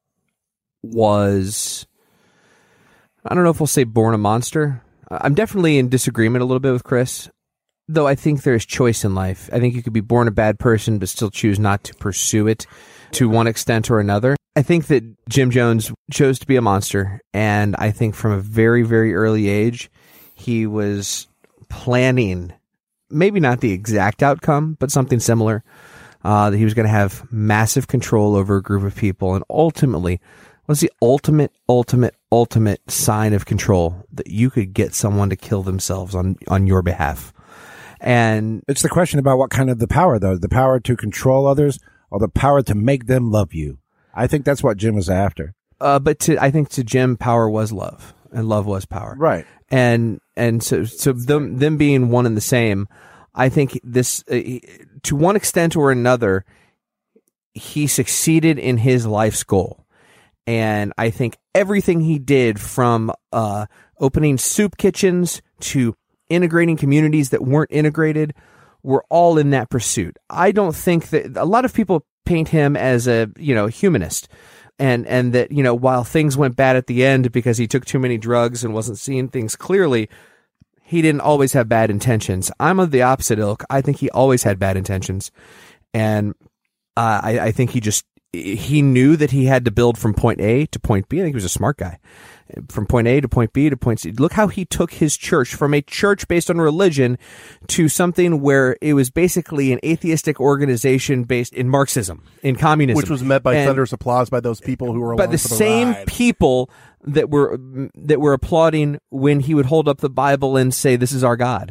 was, I don't know if we'll say born a monster. I'm definitely in disagreement a little bit with Chris, though I think there's choice in life. I think you could be born a bad person but still choose not to pursue it to one extent or another. I think that Jim Jones chose to be a monster, and I think from a very, very early age, he was planning, maybe not the exact outcome, but something similar, that he was going to have massive control over a group of people, and ultimately, what's the ultimate sign of control? That you could get someone to kill themselves on your behalf. And it's the question about what kind of the power, though, the power to control others or the power to make them love you. I think that's what Jim was after. But I think to Jim, power was love, and love was power. Right. And so them being one and the same, I think this, to one extent or another, he succeeded in his life's goal. And I think everything he did, from opening soup kitchens to integrating communities that weren't integrated, were all in that pursuit. I don't think that a lot of people paint him as a, humanist, and that, while things went bad at the end because he took too many drugs and wasn't seeing things clearly, he didn't always have bad intentions. I'm of the opposite ilk. I think he always had bad intentions. And I think he knew that he had to build from point A to point B. I think he was a smart guy. From point A to point B to point C. Look how he took his church from a church based on religion to something where it was basically an atheistic organization based in Marxism, in communism. Which was met by thunderous applause by those people who were along by the for the same ride. people that were applauding when he would hold up the Bible and say, "This is our God."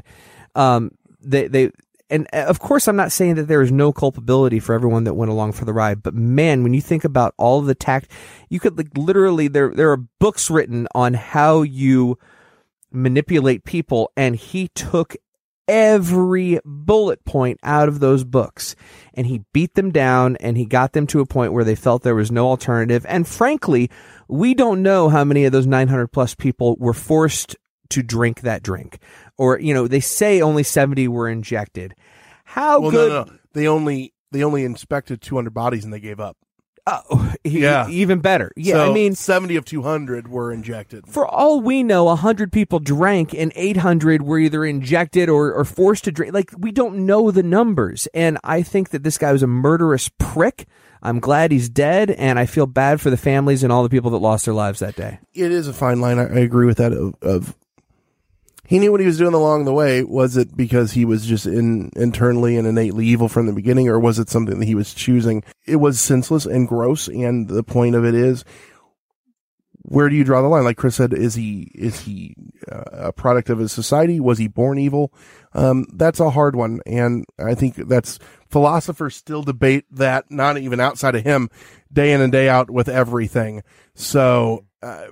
And of course, I'm not saying that there is no culpability for everyone that went along for the ride, but man, when you think about all of the you could literally, there are books written on how you manipulate people, and he took every bullet point out of those books, and he beat them down, and he got them to a point where they felt there was no alternative. And frankly, we don't know how many of those 900 plus people were forced to drink that drink, or they say only 70 were injected. No. They only inspected 200 bodies and they gave up. Oh, yeah, even better. Yeah, so 70 of 200 were injected. For all we know, 100 people drank and 800 were either injected or forced to drink. Like, we don't know the numbers, and I think that this guy was a murderous prick. I'm glad he's dead, and I feel bad for the families and all the people that lost their lives that day. It is a fine line. I agree with that. Of he knew what he was doing along the way. Was it because he was just internally and innately evil from the beginning, or was it something that he was choosing? It was senseless and gross, and the point of it is, where do you draw the line? Like Chris said, is he a product of his society? Was he born evil? That's a hard one, and I think that's philosophers still debate that, not even outside of him, day in and day out with everything. So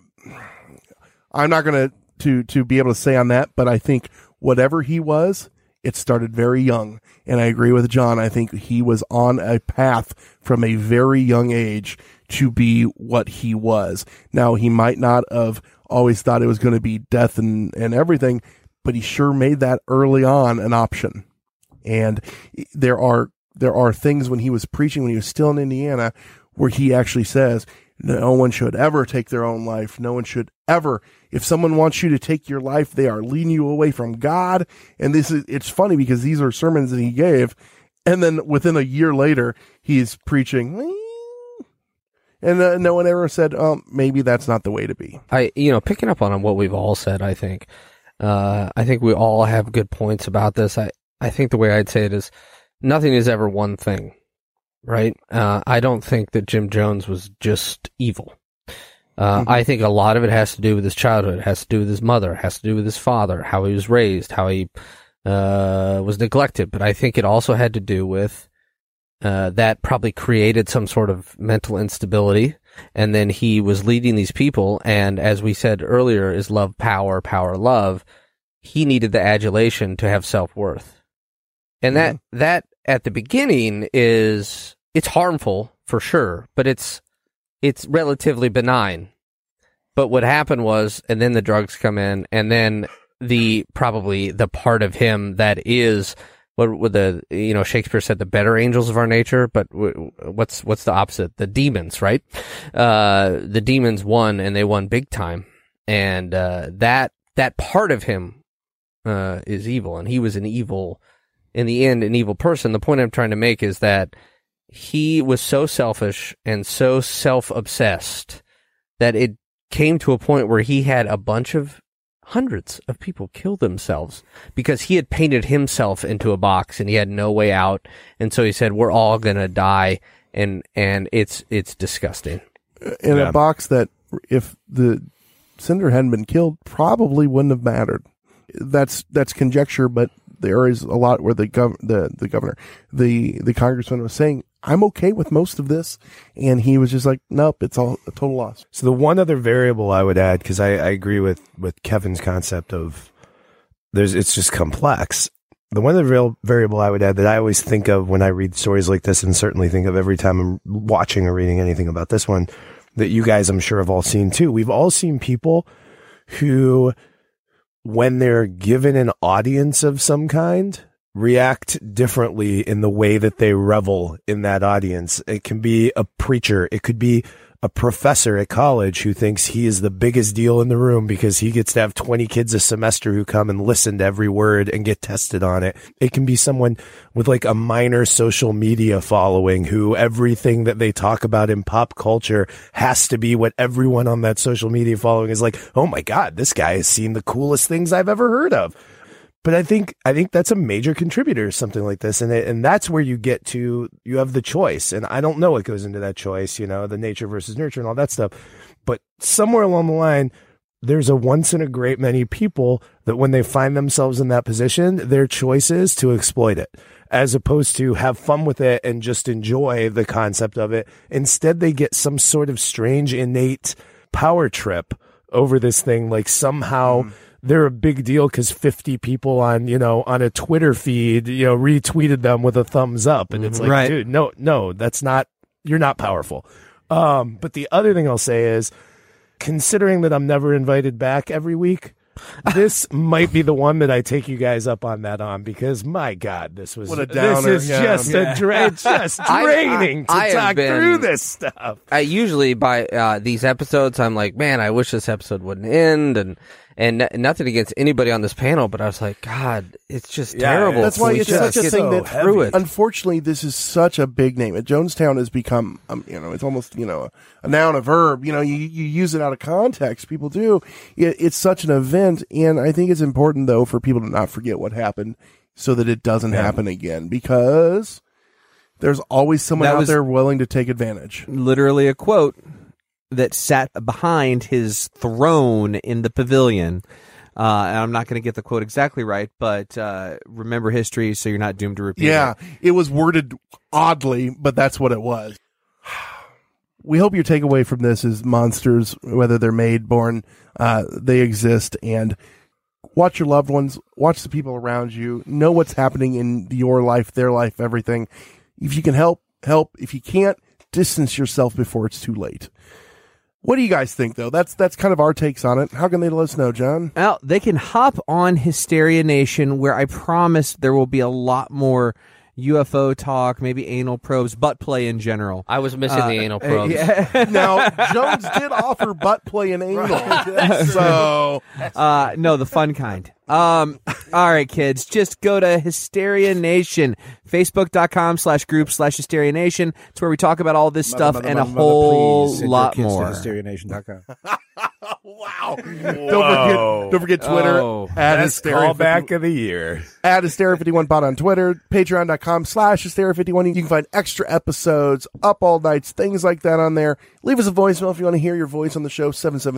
I'm not going to be able to say on that, but I think whatever he was, it started very young. And I agree with John. I think he was on a path from a very young age to be what he was. Now, he might not have always thought it was going to be death and everything, but he sure made that early on an option. And there are things when he was preaching, when he was still in Indiana, where he actually says, no one should ever take their own life. No one should ever. If someone wants you to take your life, they are leading you away from God. And it's funny because these are sermons that he gave. And then within a year later, he's preaching. And no one ever said, maybe that's not the way to be. Picking up on what we've all said, I think we all have good points about this. I think the way I'd say it is, nothing is ever one thing, right? I don't think that Jim Jones was just evil. I think a lot of it has to do with his childhood, has to do with his mother, has to do with his father, how he was raised, how he was neglected. But I think it also had to do with that probably created some sort of mental instability. And then he was leading these people. And as we said earlier, is love, power, power, love. He needed the adulation to have self-worth. And that at the beginning it's harmful for sure, but it's relatively benign. But what happened was, and then the drugs come in, and then probably the part of him that is what Shakespeare said, the better angels of our nature, but what's the opposite? The demons, right? The demons won, and they won big time. And that part of him is evil, and he was in the end, an evil person. The point I'm trying to make is that he was so selfish and so self-obsessed that it came to a point where he had hundreds of people kill themselves because he had painted himself into a box and he had no way out. And so he said, we're all going to die. And it's disgusting. In a box that, if the senator hadn't been killed, probably wouldn't have mattered. That's conjecture, but there is a lot where the governor, the congressman was saying, I'm okay with most of this. And he was just like, nope, it's all a total loss. So the one other variable I would add, because I agree with Kevin's concept of it's just complex. The one other variable I would add that I always think of when I read stories like this, and certainly think of every time I'm watching or reading anything about this one, that you guys I'm sure have all seen too. We've all seen people who, when they're given an audience of some kind, react differently in the way that they revel in that audience. It can be a preacher. It could be a professor at college who thinks he is the biggest deal in the room because he gets to have 20 kids a semester who come and listen to every word and get tested on it. It can be someone with like a minor social media following who everything that they talk about in pop culture has to be what everyone on that social media following is like, oh my God, this guy has seen the coolest things I've ever heard of. But I think that's a major contributor to something like this. And that's where you get to, you have the choice. And I don't know what goes into that choice, the nature versus nurture and all that stuff. But somewhere along the line, there's a once in a great many people that when they find themselves in that position, their choice is to exploit it, as opposed to have fun with it and just enjoy the concept of it. Instead, they get some sort of strange, innate power trip over this thing. Like somehow they're a big deal because 50 people on a Twitter feed, retweeted them with a thumbs up. And it's like, right. Dude, no, you're not powerful. But the other thing I'll say is, considering that I'm never invited back every week, this might be the one that I take you guys up on that on, because my God, this is just draining to talk through this stuff. I usually by these episodes, I'm like, man, I wish this episode wouldn't end, and nothing against anybody on this panel, but I was like, God, it's just terrible. That's why it's such a thing that, unfortunately, this is such a big name. Jonestown has become, it's almost, a noun, a verb. You use it out of context. People do. It's such an event, and I think it's important, though, for people to not forget what happened so that it doesn't happen again, because there's always someone out there willing to take advantage. Literally a quote that sat behind his throne in the pavilion. And I'm not going to get the quote exactly right, but remember history so you're not doomed to repeat it. Yeah, it was worded oddly, but that's what it was. We hope your takeaway from this is monsters, whether they're made, born, they exist, and watch your loved ones, watch the people around you, know what's happening in your life, their life, everything. If you can help. If you can't, distance yourself before it's too late. What do you guys think, though? That's kind of our takes on it. How can they let us know, John? Well, they can hop on Hysteria Nation, where I promise there will be a lot more UFO talk, maybe anal probes, butt play in general. I was missing the anal probes. Yeah. Now, Jones did offer butt play and anal. Right. So, no, the fun kind. All right, kids, just go to Hysteria Nation, facebook.com/group/Hysteria Nation. It's where we talk about all this stuff and a whole lot more. HysteriaNation.com. Wow. Don't forget Twitter. At Best callback of the year. At Hysteria51pod on Twitter. Patreon.com/Hysteria51. You can find extra episodes, up all nights, things like that on there. Leave us a voicemail if you want to hear your voice on the show.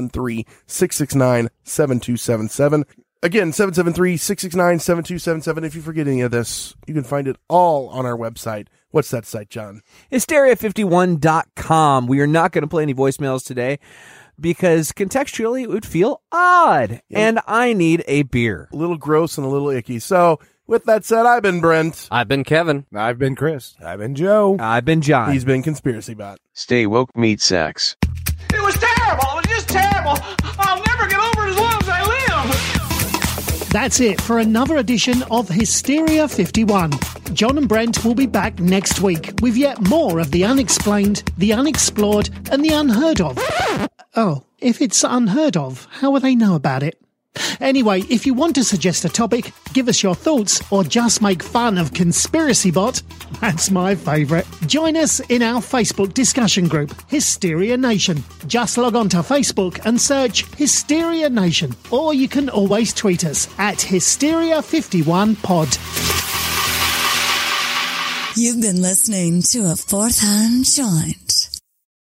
773-669-7277. Again, 773-669-7277. If you forget any of this, you can find it all on our website. What's that site, John? Hysteria51.com. We are not going to play any voicemails today because contextually it would feel odd, and I need a beer. A little gross and a little icky. So, with that said, I've been Brent. I've been Kevin. I've been Chris. I've been Joe. I've been John. He's been Conspiracy Bot. Stay woke, meat sacks. It was terrible. It was just terrible. I'll never get over it as long as I live. That's it for another edition of Hysteria 51. John and Brent will be back next week with yet more of the unexplained, the unexplored, and the unheard of. Oh, if it's unheard of, how will they know about it? Anyway, if you want to suggest a topic, give us your thoughts, or just make fun of Conspiracy Bot, that's my favourite. Join us in our Facebook discussion group, Hysteria Nation. Just log on to Facebook and search Hysteria Nation, or you can always tweet us at Hysteria51pod. You've been listening to a Fourth Hand Joint.